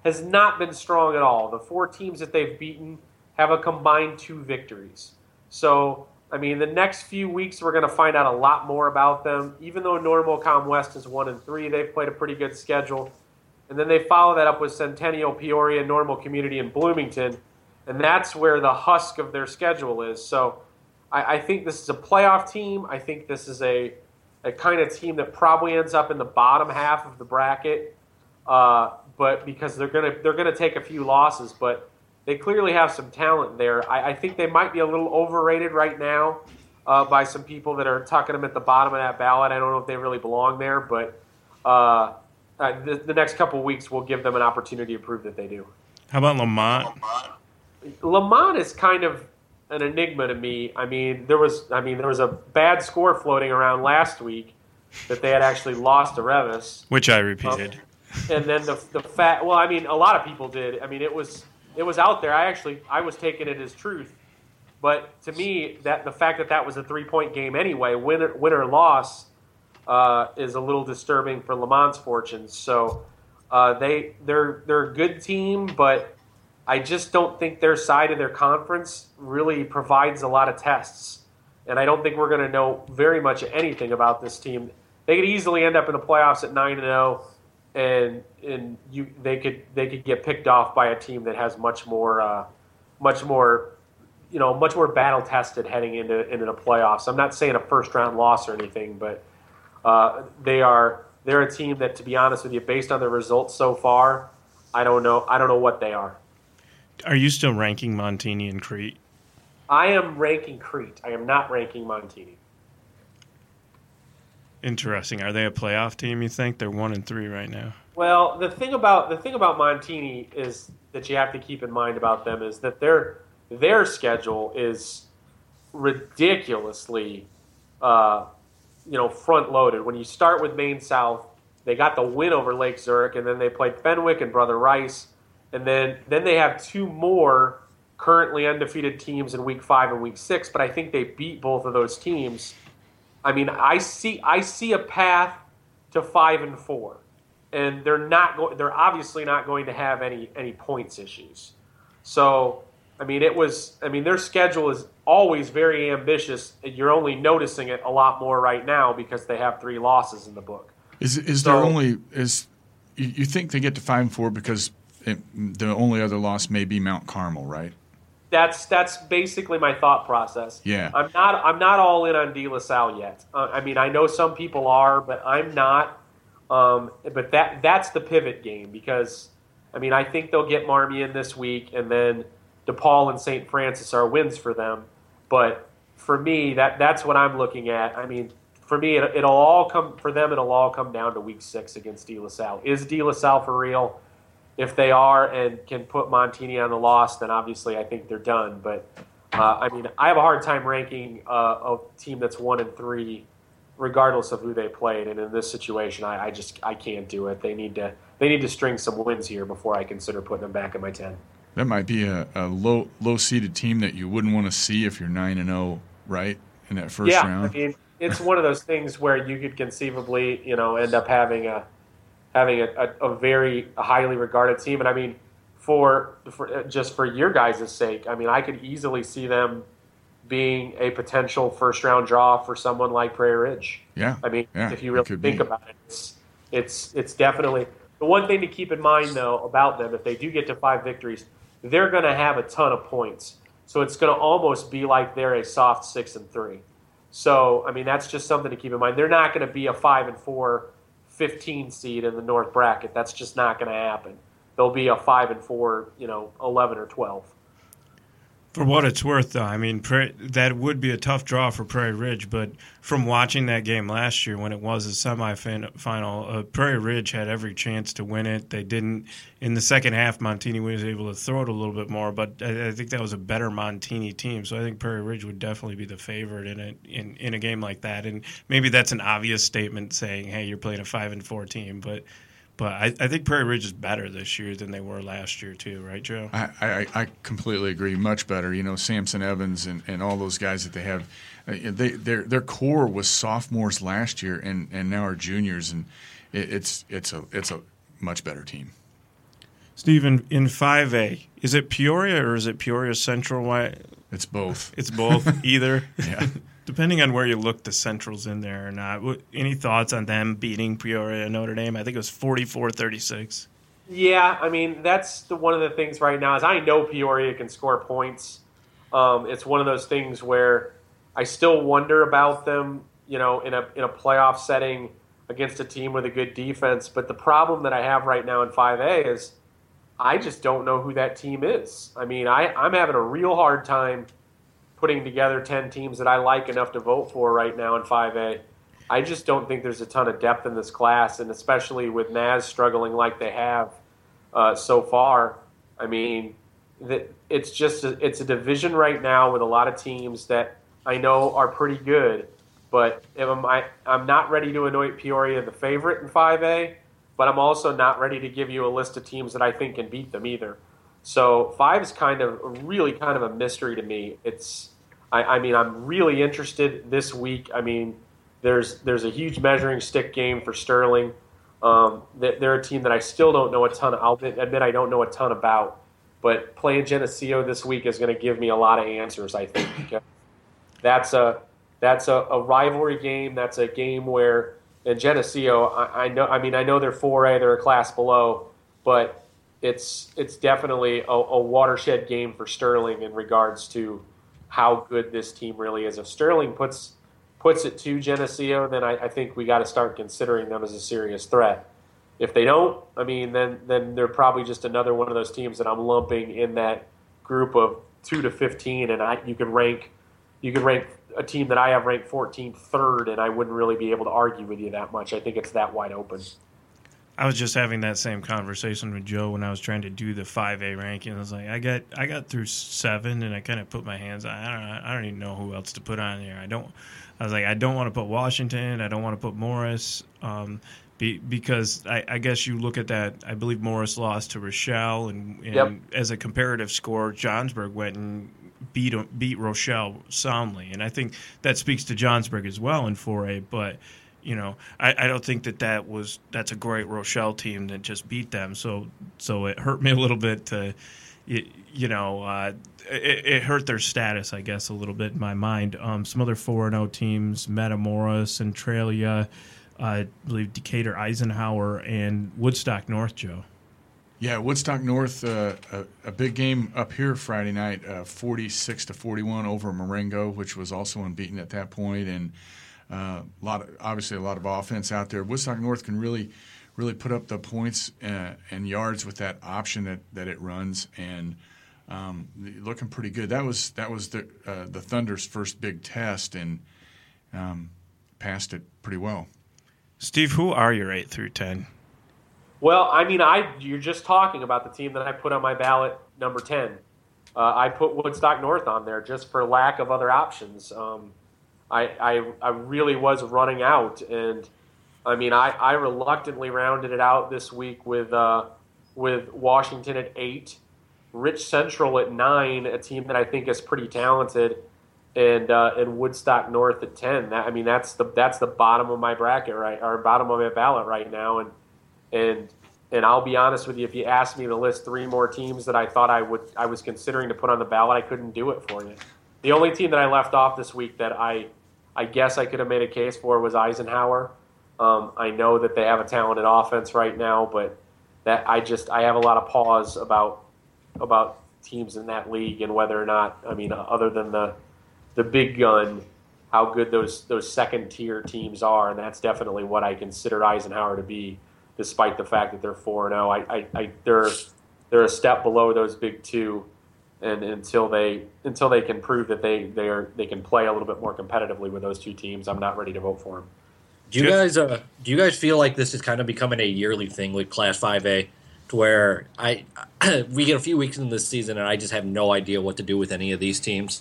has not been strong at all. The four teams that they've beaten have a combined two victories. So, I mean, the next few weeks we're going to find out a lot more about them. Even though Normal Com West is one and three, they've played a pretty good schedule. And then they follow that up with Centennial, Peoria, Normal Community, and Bloomington. And that's where the husk of their schedule is. So I, I think this is a playoff team. I think this is a, a kind of team that probably ends up in the bottom half of the bracket. Uh, but because they're gonna they're gonna take a few losses, but they clearly have some talent there. I, I think they might be a little overrated right now uh, by some people that are tucking them at the bottom of that ballot. I don't know if they really belong there, but uh, uh, the, the next couple of weeks will give them an opportunity to prove that they do. How about Lamont? Lamont is kind of an enigma to me. I mean, there was I mean there was a bad score floating around last week that they had actually lost to Revis, which I repeated. Um, and then the the fact, well, I mean, a lot of people did. I mean, it was it was out there. I actually I was taking it as truth, but to me, that the fact that that was a three point game anyway, winner win or loss, uh, is a little disturbing for Lamont's fortunes. So uh, they they're they're a good team, but I just don't think their side of their conference really provides a lot of tests, and I don't think we're going to know very much anything about this team. They could easily end up in the playoffs at nine and zero. And and you they could they could get picked off by a team that has much more uh, much more you know much more battle tested heading into into the playoffs. I'm not saying a first round loss or anything, but uh, they are they're a team that, to be honest with you, based on the results so far, I don't know I don't know what they are. Are you still ranking Montini and Crete? I am ranking Crete. I am not ranking Montini. Interesting. Are they a playoff team, you think? They're one and three right now. Well, the thing about the thing about Montini is that you have to keep in mind about them is that their their schedule is ridiculously uh, you know, front loaded. When you start with Maine South, they got the win over Lake Zurich, and then they played Fenwick and Brother Rice, and then then they have two more currently undefeated teams in week five and week six, but I think they beat both of those teams. I mean, I see I see a path to five and four, and they're not go- they're obviously not going to have any any points issues. So, I mean, it was I mean their schedule is always very ambitious. And you're only noticing it a lot more right now because they have three losses in the book. Is is so, there only is you, you think they get to five and four because it, the only other loss may be Mount Carmel, right? That's that's basically my thought process. Yeah, I'm not I'm not all in on De La Salle yet. Uh, I mean, I know some people are, but I'm not. Um, but that that's the pivot game because I mean I think they'll get Marmion this week, and then DePaul and Saint Francis are wins for them. But for me, that that's what I'm looking at. I mean, for me, it, it'll all come for them. It'll all come down to week six against De La Salle. Is De La Salle for real? If they are and can put Montini on the loss, then obviously I think they're done. But, uh, I mean, I have a hard time ranking uh, a team that's one and three regardless of who they played. And in this situation, I, I just I can't do it. They need to they need to string some wins here before I consider putting them back in my ten. That might be a, a low low seeded team that you wouldn't want to see if you're nine and zero, right, in that first yeah, round. I mean, it's one of those things where you could conceivably, you know, end up having a having a, a, a very highly regarded team. And I mean, for, for just for your guys' sake, I mean, I could easily see them being a potential first round draw for someone like Prairie Ridge. Yeah. I mean, yeah, if you really think be. about it, it's, it's, it's definitely the one thing to keep in mind though about them. If they do get to five victories, they're going to have a ton of points. So it's going to almost be like they're a soft six and three. So, I mean, that's just something to keep in mind. They're not going to be a five and four fifteen seed in the North bracket. That's just not going to happen. They'll be a five and four, you know, eleven or twelve. For what it's worth, though, I mean, that would be a tough draw for Prairie Ridge. But from watching that game last year when it was a semifinal, uh, Prairie Ridge had every chance to win it. They didn't. In the second half, Montini was able to throw it a little bit more, but I, I think that was a better Montini team. So I think Prairie Ridge would definitely be the favorite in a, in, in a game like that. And maybe that's an obvious statement saying, hey, you're playing a five and four team, but But I, I think Prairie Ridge is better this year than they were last year too, right, Joe? I, I, I completely agree. Much better. You know, Samson Evans and, and all those guys that they have, they their their core was sophomores last year and, and now are juniors, and it, it's it's a it's a much better team. Stephen, in five A, is it Peoria or is it Peoria Central? Why? It's both. It's both, either. Yeah. Depending on where you look, the Central's in there or not. What, any thoughts on them beating Peoria and Notre Dame? I think it was forty-four thirty-six. Yeah, I mean, that's the, one of the things right now is I know Peoria can score points. Um, it's one of those things where I still wonder about them, you know, in a in a playoff setting against a team with a good defense. But the problem that I have right now in five A is I just don't know who that team is. I mean, I, I'm having a real hard time putting together ten teams that I like enough to vote for right now in five A. I just don't think there's a ton of depth in this class, and especially with N A S struggling like they have uh, so far. I mean, that it's just a, it's a division right now with a lot of teams that I know are pretty good, but if I'm, I, I'm not ready to anoint Peoria the favorite in five A. But I'm also not ready to give you a list of teams that I think can beat them either. So five is kind of really kind of a mystery to me. It's, I, I mean, I'm really interested this week. I mean, there's there's a huge measuring stick game for Sterling. Um, they're a team that I still don't know a ton of. I'll admit I don't know a ton about. But playing Geneseo this week is going to give me a lot of answers, I think. Because that's a that's a, a rivalry game. That's a game where. And Geneseo, I, I know. I mean, I know they're four A; they're a class below, but it's it's definitely a, a watershed game for Sterling in regards to how good this team really is. If Sterling puts puts it to Geneseo, then I, I think we got to start considering them as a serious threat. If they don't, I mean, then then they're probably just another one of those teams that I'm lumping in that group of two to fifteen, and I you can rank you can rank. a team that I have ranked fourteenth third, and I wouldn't really be able to argue with you that much. I think it's that wide open. I was just having that same conversation with Joe when I was trying to do the five A ranking. I was like, I got I got through seven, and I kind of put my hands on. I don't I don't even know who else to put on here. I don't. I was like, I don't want to put Washington. I don't want to put Morris, um, be, because I, I guess you look at that. I believe Morris lost to Rochelle, and, and Yep. as a comparative score, Johnsburg went and beat beat Rochelle soundly, and I think that speaks to Johnsburg as well in four A. But you know, I, I don't think that that was that's a great Rochelle team that just beat them. So so it hurt me a little bit to, you, you know, uh, it, it hurt their status, I guess, a little bit in my mind. Um, some other four and O teams: Metamora, Centralia, uh, I believe Decatur, Eisenhower, and Woodstock North. Joe. Yeah, Woodstock North, uh, a, a big game up here Friday night, uh, forty-six to forty-one over Marengo, which was also unbeaten at that point, and uh, a lot of, obviously a lot of offense out there. Woodstock North can really, really put up the points uh, and yards with that option that, that it runs, and um, looking pretty good. That was that was the uh, the Thunder's first big test, and um, passed it pretty well. Steve, who are your eight through ten? Well, I mean, I you're just talking about the team that I put on my ballot, number ten. Uh, I put Woodstock North on there just for lack of other options. Um, I, I I really was running out, and I mean, I, I reluctantly rounded it out this week with uh, with Washington at eight, Rich Central at nine, a team that I think is pretty talented, and uh, and Woodstock North at ten. That, I mean, that's the that's the bottom of my bracket, right, or bottom of my ballot right now, and. And and I'll be honest with you, if you asked me to list three more teams that I thought I would I was considering to put on the ballot, I couldn't do it for you. The only team that I left off this week that I I guess I could have made a case for was Eisenhower. Um, I know that they have a talented offense right now, but that I just I have a lot of pause about about teams in that league and whether or not I mean other than the the big gun, how good those those second tier teams are, and that's definitely what I consider Eisenhower to be. Despite the fact that they're four and zero, I, I, I, they're they're a step below those big two, and until they until they can prove that they they are they can play a little bit more competitively with those two teams, I'm not ready to vote for them. Do you guys uh, do you guys feel like this is kind of becoming a yearly thing with Class five A, to where I we get a few weeks into this season and I just have no idea what to do with any of these teams?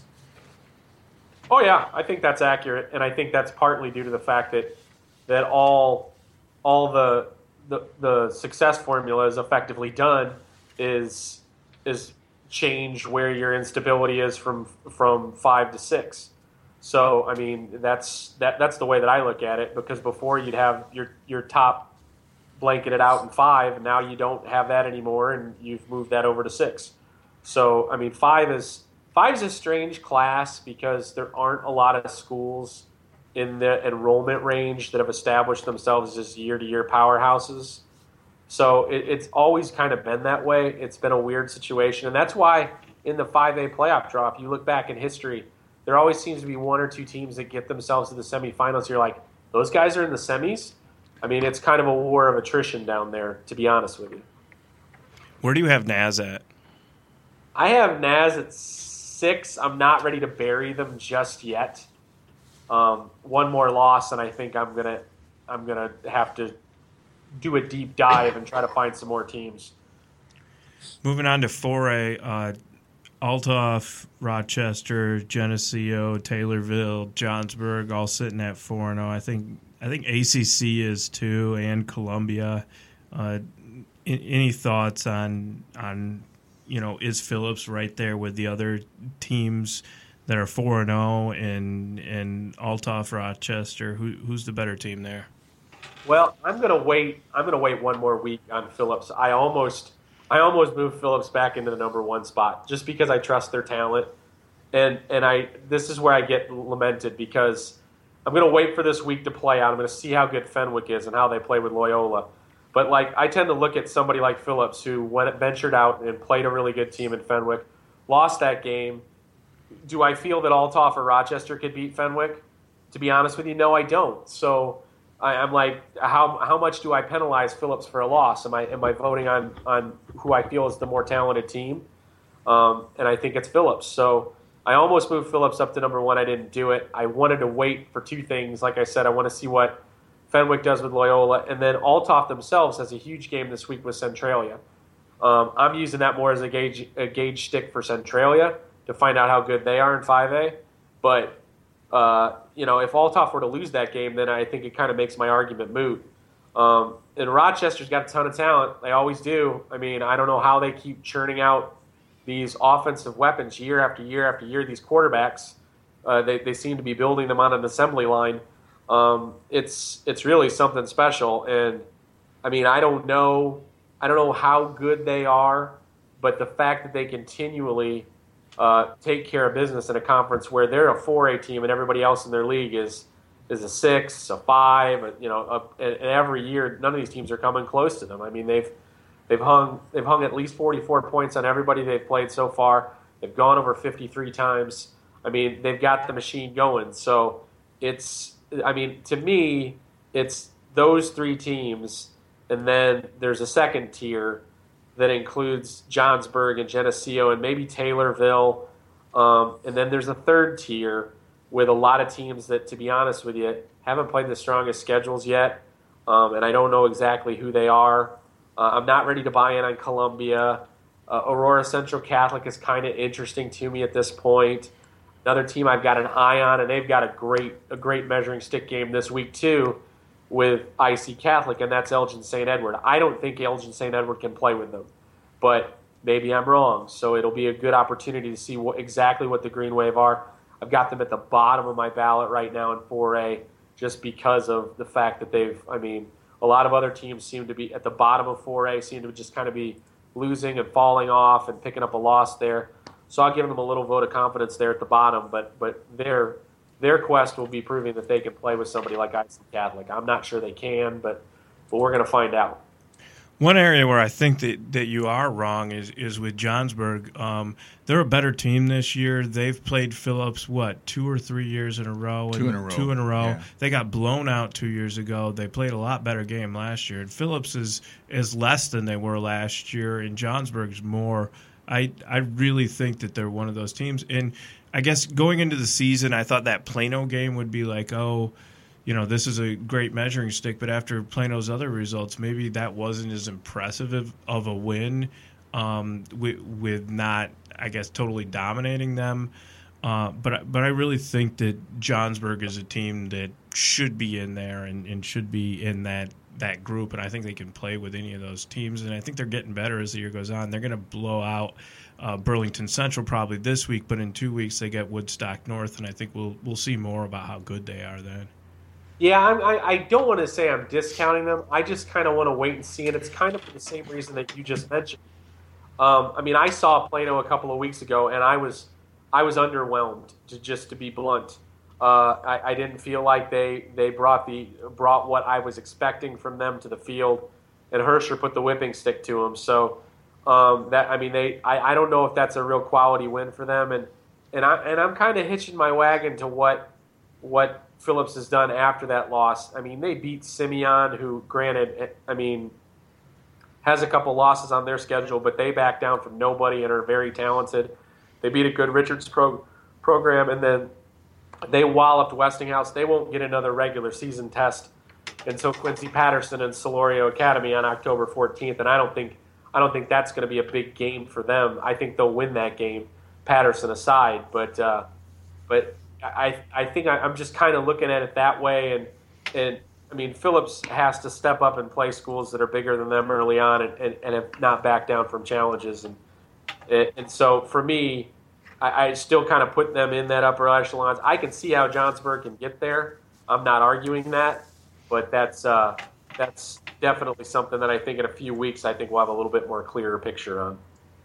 Oh yeah, I think that's accurate, and I think that's partly due to the fact that that all all the The, the success formula is effectively done is is change where your instability is from from five to six. So I mean that's that that's the way that I look at it, because before you'd have your your top blanket it out in five, and now you don't have that anymore, and you've moved that over to six. So, I mean, five is five is a strange class because there aren't a lot of schools in the enrollment range that have established themselves as year-to-year powerhouses. So it, it's always kind of been that way. It's been a weird situation, and that's why in the five A playoff draw, if you look back in history, there always seems to be one or two teams that get themselves to the semifinals. You're like, those guys are in the semis? I mean, it's kind of a war of attrition down there, to be honest with you. Where do you have N A S at? I have N A S at six. I'm not ready to bury them just yet. Um, one more loss, and I think I'm gonna I'm gonna have to do a deep dive and try to find some more teams. Moving on to four A, uh, Althoff, Rochester, Geneseo, Taylorville, Johnsburg, all sitting at four and zero. I think I think A C C is too, and Columbia. Uh, any thoughts on on you know is Phillips right there with the other teams that are four and zero, and and Althoff, Rochester? Who who's the better team there? Well, I'm gonna wait. I'm gonna wait one more week on Phillips. I almost. I almost moved Phillips back into the number one spot just because I trust their talent. And and I this is where I get lamented because I'm going to wait for this week to play out. I'm going to see how good Fenwick is and how they play with Loyola. But like I tend to look at somebody like Phillips who went ventured out and played a really good team in Fenwick, lost that game. Do I feel that Althoff or Rochester could beat Fenwick? To be honest with you, no, I don't. So I, I'm like, how how much do I penalize Phillips for a loss? Am I am I voting on, on who I feel is the more talented team? Um, and I think it's Phillips. So I almost moved Phillips up to number one. I didn't do it. I wanted to wait for two things. Like I said, I want to see what Fenwick does with Loyola. And then Althoff themselves has a huge game this week with Centralia. Um, I'm using that more as a gauge, a gauge stick for Centralia to find out how good they are in five A. But Uh, you know, if Althoff were to lose that game, then I think it kind of makes my argument moot. Um, and Rochester's got a ton of talent. They always do. I mean, I don't know how they keep churning out these offensive weapons year after year after year, these quarterbacks. Uh, they, they seem to be building them on an assembly line. Um, it's it's really something special. And, I mean, I don't know I don't know how good they are, but the fact that they continually – Uh, take care of business in a conference where they're a four A team and everybody else in their league is is a six, a five, you know, a, and every year none of these teams are coming close to them. I mean, they've they've hung they've hung at least forty-four points on everybody they've played so far. They've gone over fifty-three times. I mean, they've got the machine going. So it's, I mean, to me, it's those three teams, and then there's a second tier that includes Johnsburg and Geneseo and maybe Taylorville. Um, and then there's a third tier with a lot of teams that, to be honest with you, haven't played the strongest schedules yet. Um, and I don't know exactly who they are. Uh, I'm not ready to buy in on Columbia. Uh, Aurora Central Catholic is kind of interesting to me at this point. Another team I've got an eye on, and they've got a great a great measuring stick game this week too with I C Catholic, and that's Elgin Saint Edward. I don't think Elgin Saint Edward can play with them, but maybe I'm wrong. So it'll be a good opportunity to see what, exactly what the Green Wave are. I've got them at the bottom of my ballot right now in four A just because of the fact that they've, I mean, a lot of other teams seem to be at the bottom of four A, seem to just kind of be losing and falling off and picking up a loss there. So I'll give them a little vote of confidence there at the bottom, but but their their quest will be proving that they can play with somebody like I C Catholic. I'm not sure they can, but but we're going to find out. One area where I think that, that you are wrong is, is with Johnsburg. Um, they're a better team this year. They've played Phillips, what, two or three years in a row? Two in a row. Two in a row. Yeah. They got blown out two years ago. They played a lot better game last year. And Phillips is, is less than they were last year, and Johnsburg's more. I I really think that they're one of those teams. And I guess going into the season, I thought that Plano game would be like, oh, you know, this is a great measuring stick, but after Plano's other results, maybe that wasn't as impressive of, of a win um, with, with not, I guess, totally dominating them. Uh, but but I really think that Johnsburg is a team that should be in there and, and should be in that, that group, and I think they can play with any of those teams, and I think they're getting better as the year goes on. They're going to blow out uh, Burlington Central probably this week, but in two weeks they get Woodstock North, and I think we'll we'll see more about how good they are then. Yeah, I'm, I, I don't want to say I'm discounting them. I just kind of want to wait and see, and it's kind of for the same reason that you just mentioned. Um, I mean, I saw Plano a couple of weeks ago, and I was I was underwhelmed, to just to be blunt. Uh, I, I didn't feel like they, they brought the brought what I was expecting from them to the field, and Hersher put the whipping stick to them. So um, that I mean, they I, I don't know if that's a real quality win for them, and and I and I'm kind of hitching my wagon to what what Phillips has done after that loss. I mean, they beat Simeon, who, granted, I mean, has a couple losses on their schedule, but they back down from nobody and are very talented. They beat a good Richards pro- program, and then they walloped Westinghouse. They won't get another regular season test until Quincy Patterson and Solorio Academy on October fourteenth, and I don't think I don't think that's going to be a big game for them. I think they'll win that game, Patterson aside, but uh, but I I think I, I'm just kind of looking at it that way, and and I mean, Phillips has to step up and play schools that are bigger than them early on, and, and, and have not backed down from challenges, and and so for me, I, I still kind of put them in that upper echelons. I can see how Johnsburg can get there. I'm not arguing that, but that's uh, that's definitely something that I think in a few weeks I think we'll have a little bit more clearer picture on.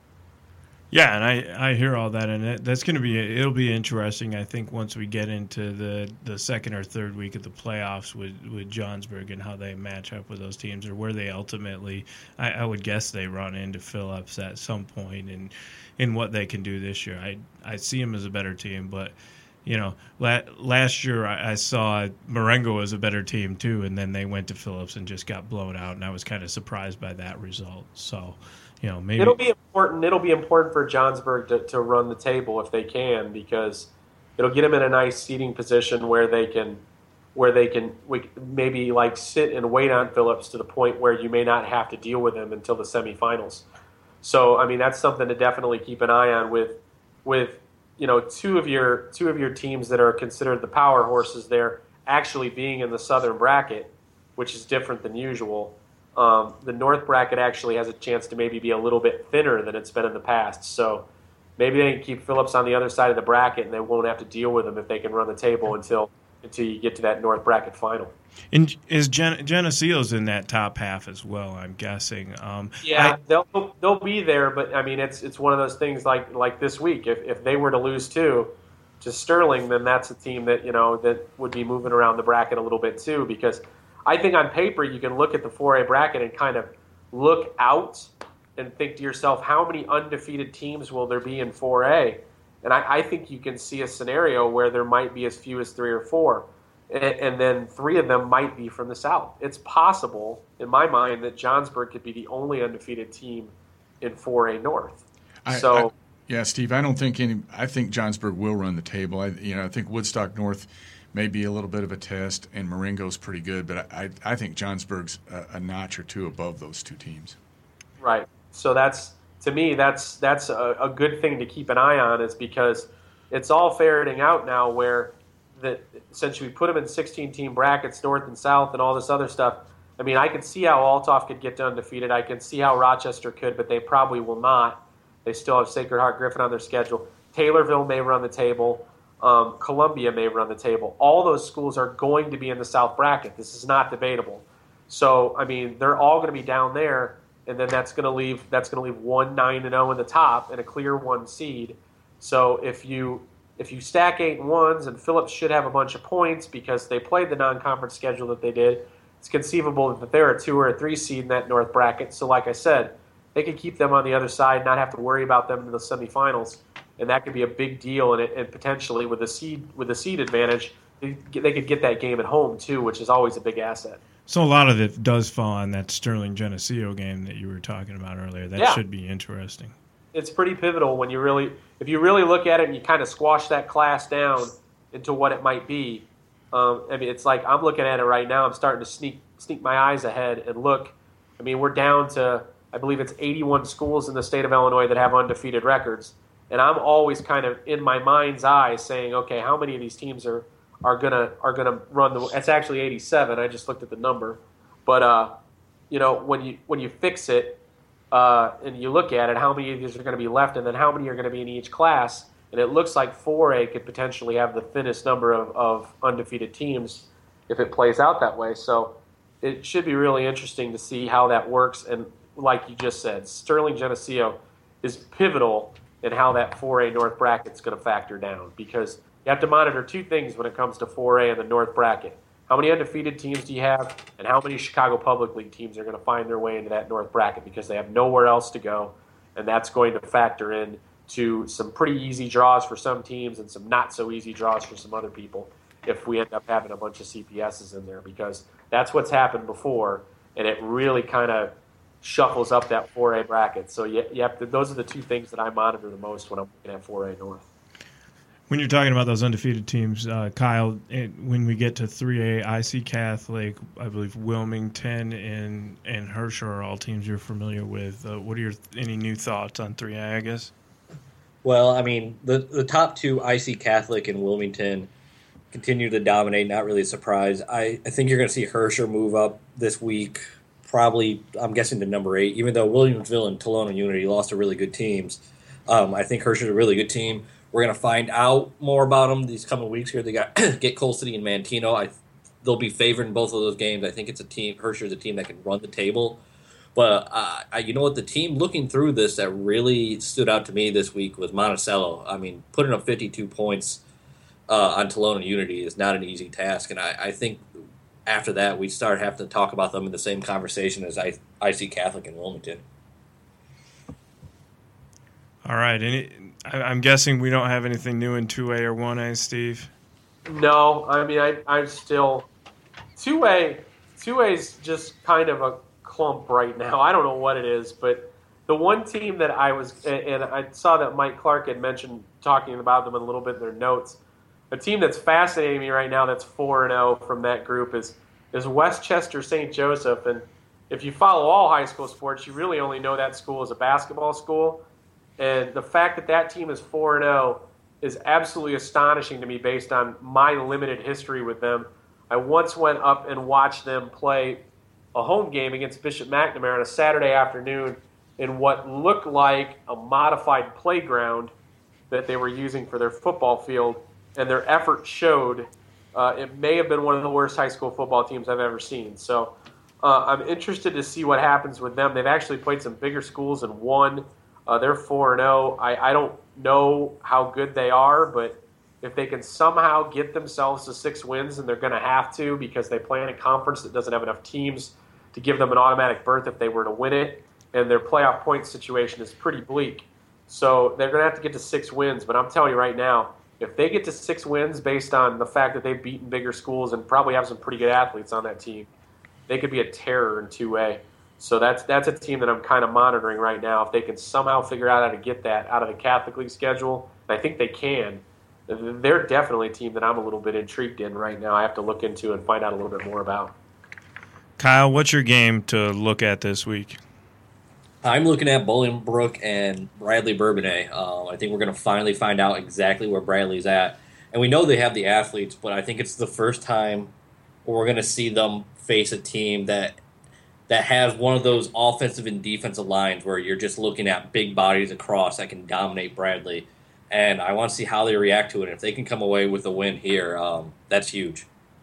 Yeah, and I, I hear all that, and it, that's going to be it'll be interesting. I think once we get into the, the second or third week of the playoffs with, with Johnsburg and how they match up with those teams, or where they ultimately, I, I would guess they run into Phillips at some point, and in what they can do this year. I I see them as a better team, but you know, la- last year I, I saw Marengo as a better team too, and then they went to Phillips and just got blown out, and I was kind of surprised by that result. So. You know, maybe it'll be important. It'll be important for Johnsburg to, to run the table if they can, because it'll get them in a nice seating position where they can, where they can we, maybe like sit and wait on Phillips to the point where you may not have to deal with him until the semifinals. So, I mean, that's something to definitely keep an eye on with, with you know, two of your two of your teams that are considered the power horses there actually being in the southern bracket, which is different than usual. Um, the North bracket actually has a chance to maybe be a little bit thinner than it's been in the past. So maybe they can keep Phillips on the other side of the bracket, and they won't have to deal with him if they can run the table until until you get to that North bracket final. And is Gen- Geneseo's in that top half as well, I'm guessing. Um, yeah, I, they'll they'll be there, but I mean, it's it's one of those things like like this week. If if they were to lose two to Sterling, then that's a team that you know that would be moving around the bracket a little bit too, because I think on paper you can look at the four A bracket and kind of look out and think to yourself, how many undefeated teams will there be in four A? And I, I think you can see a scenario where there might be as few as three or four, and, and then three of them might be from the South. It's possible, in my mind, that Johnsburg could be the only undefeated team in four A North. I, so, I, yeah, Steve, I don't think any. I think Johnsburg will run the table. I, you know, I think Woodstock North may be a little bit of a test, and Marengo's pretty good, but I I think Johnsburg's a, a notch or two above those two teams. Right. So that's, to me, that's that's a, a good thing to keep an eye on, is because it's all ferreting out now where that since we put them in sixteen-team brackets, North and South, and all this other stuff. I mean, I can see how Althoff could get to undefeated. I can see how Rochester could, but they probably will not. They still have Sacred Heart Griffin on their schedule. Taylorville may run the table. Um, Columbia may run the table. All those schools are going to be in the South bracket. This is not debatable. So, I mean, they're all going to be down there, and then that's going to leave that's going to leave one nine and zero in the top and a clear one seed. So if you if you stack eight and ones, and Phillips should have a bunch of points because they played the non-conference schedule that they did, it's conceivable that they're a two or a three seed in that North bracket. So, like I said, they could keep them on the other side, not have to worry about them in the semifinals. And that could be a big deal, and, it, and potentially with a seed with a seed advantage, they, they could get that game at home too, which is always a big asset. So a lot of it does fall on that Sterling Geneseo game that you were talking about earlier. That yeah. should be interesting. It's pretty pivotal when you really, if you really look at it and you kind of squash that class down into what it might be. Um, I mean, it's like I'm looking at it right now. I'm starting to sneak sneak my eyes ahead and look. I mean, we're down to, I believe it's eighty-one schools in the state of Illinois that have undefeated records. And I'm always kind of in my mind's eye saying, okay, how many of these teams are, are gonna are gonna run the? It's actually eighty-seven. I just looked at the number, but uh, you know, when you when you fix it uh, and you look at it, how many of these are going to be left, and then how many are going to be in each class? And it looks like four A could potentially have the thinnest number of, of undefeated teams, if it plays out that way. So it should be really interesting to see how that works. And like you just said, Sterling Geneseo is pivotal in how that four A North bracket is going to factor down, because you have to monitor two things when it comes to four A and the North bracket. How many undefeated teams do you have, and how many Chicago Public League teams are going to find their way into that North bracket, because they have nowhere else to go, and that's going to factor in to some pretty easy draws for some teams and some not so easy draws for some other people if we end up having a bunch of C P S's in there, because that's what's happened before, and it really kind of shuffles up that four A bracket. So you, you have to, those are the two things that I monitor the most when I'm looking at four A North. When you're talking about those undefeated teams, uh, Kyle, it, when we get to three A, I C Catholic, I believe Wilmington and and Herscher are all teams you're familiar with. Uh, what are your any new thoughts on three A, I guess? Well, I mean, the the top two, I C Catholic and Wilmington, continue to dominate. Not really a surprise. I, I think you're going to see Herscher move up this week. Probably, I'm guessing, to number eight, even though Williamsville and Tolono Unity lost to really good teams. Um, I think Herscher's a really good team. We're going to find out more about them these coming weeks here. They got get Coal City and Mantino. I, they'll be favored in both of those games. I think it's a team, Herscher's a team that can run the table. But uh, I, you know what, the team looking through this that really stood out to me this week was Monticello. I mean, putting up fifty-two points uh, on Tolono Unity is not an easy task. And I, I think after that, we start having to talk about them in the same conversation as I, I C Catholic and Wilmington. All right. Any, I, I'm guessing we don't have anything new in two A or one A, Steve? No. I mean, I, I'm still – two A two A is just kind of a clump right now. I don't know what it is, but the one team that I was – and I saw that Mike Clark had mentioned talking about them a little bit in their notes – a team that's fascinating me right now that's four and oh from that group is is Westchester Saint Joseph. And if you follow all high school sports, you really only know that school as a basketball school. And the fact that that team is four and oh is absolutely astonishing to me based on my limited history with them. I once went up and watched them play a home game against Bishop McNamara on a Saturday afternoon in what looked like a modified playground that they were using for their football field. And their effort showed. Uh, it may have been one of the worst high school football teams I've ever seen. So uh, I'm interested to see what happens with them. They've actually played some bigger schools and won. Uh, they're four and oh. I, I don't know how good they are, but if they can somehow get themselves to six wins, and they're going to have to because they play in a conference that doesn't have enough teams to give them an automatic berth if they were to win it, and their playoff point situation is pretty bleak. So they're going to have to get to six wins. But I'm telling you right now, if they get to six wins based on the fact that they've beaten bigger schools and probably have some pretty good athletes on that team, they could be a terror in two A. So that's that's a team that I'm kind of monitoring right now. If they can somehow figure out how to get that out of the Catholic League schedule, and I think they can, they're definitely a team that I'm a little bit intrigued in right now. I have to look into and find out a little bit more about. Kyle, what's your game to look at this week? I'm looking at Bolingbrook and Bradley Bourbonnais. Uh, I think we're going to finally find out exactly where Bradley's at. And we know they have the athletes, but I think it's the first time where we're going to see them face a team that that has one of those offensive and defensive lines where you're just looking at big bodies across that can dominate Bradley. And I want to see how they react to it. If they can come away with a win here, um, that's huge.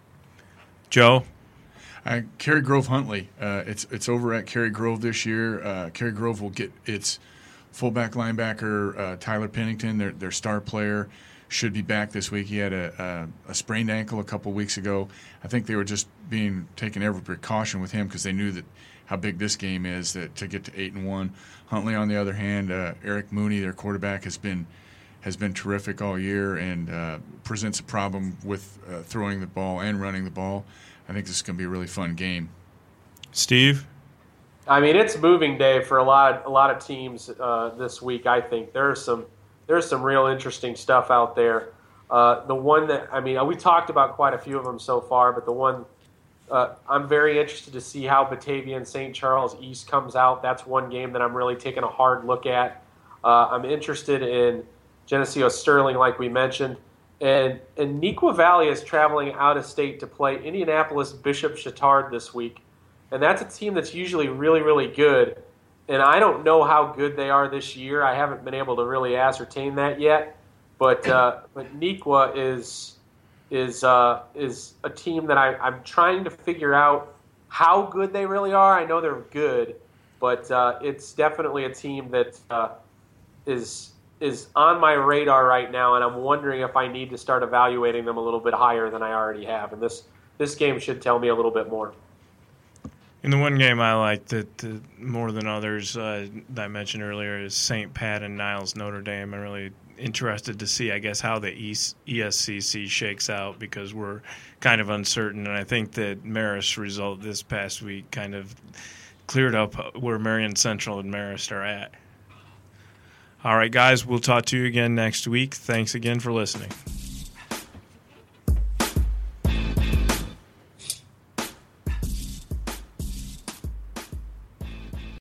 Joe? Uh, Cary Grove Huntley. Uh, it's it's over at Cary Grove this year. Uh, Cary Grove will get its fullback linebacker uh, Tyler Pennington, their their star player, should be back this week. He had a a, a sprained ankle a couple weeks ago. I think they were just being taking every precaution with him because they knew that how big this game is that to get to eight and one. Huntley, on the other hand, uh, Eric Mooney, their quarterback, has been has been terrific all year and uh, presents a problem with uh, throwing the ball and running the ball. I think this is going to be a really fun game. Steve? I mean, it's moving day for a lot of, a lot of teams uh, this week, I think. There's some there's some real interesting stuff out there. Uh, the one that, I mean, we talked about quite a few of them so far, but the one uh, I'm very interested to see how Batavia and Saint Charles East comes out. That's one game that I'm really taking a hard look at. Uh, I'm interested in Geneseo Sterling, like we mentioned. And, and Neuqua Valley is traveling out of state to play Indianapolis Bishop Chatard this week. And that's a team that's usually really, really good. And I don't know how good they are this year. I haven't been able to really ascertain that yet. But uh, but Neuqua is is uh, is a team that I, I'm trying to figure out how good they really are. I know they're good, but uh, it's definitely a team that uh, is is on my radar right now, and I'm wondering if I need to start evaluating them a little bit higher than I already have. And this this game should tell me a little bit more. And the one game I like that uh, more than others uh, that I mentioned earlier is Saint Pat and Niles Notre Dame. I'm really interested to see, I guess, how the E S C C shakes out because we're kind of uncertain. And I think that Marist result this past week kind of cleared up where Marion Central and Marist are at. All right, guys, we'll talk to you again next week. Thanks again for listening.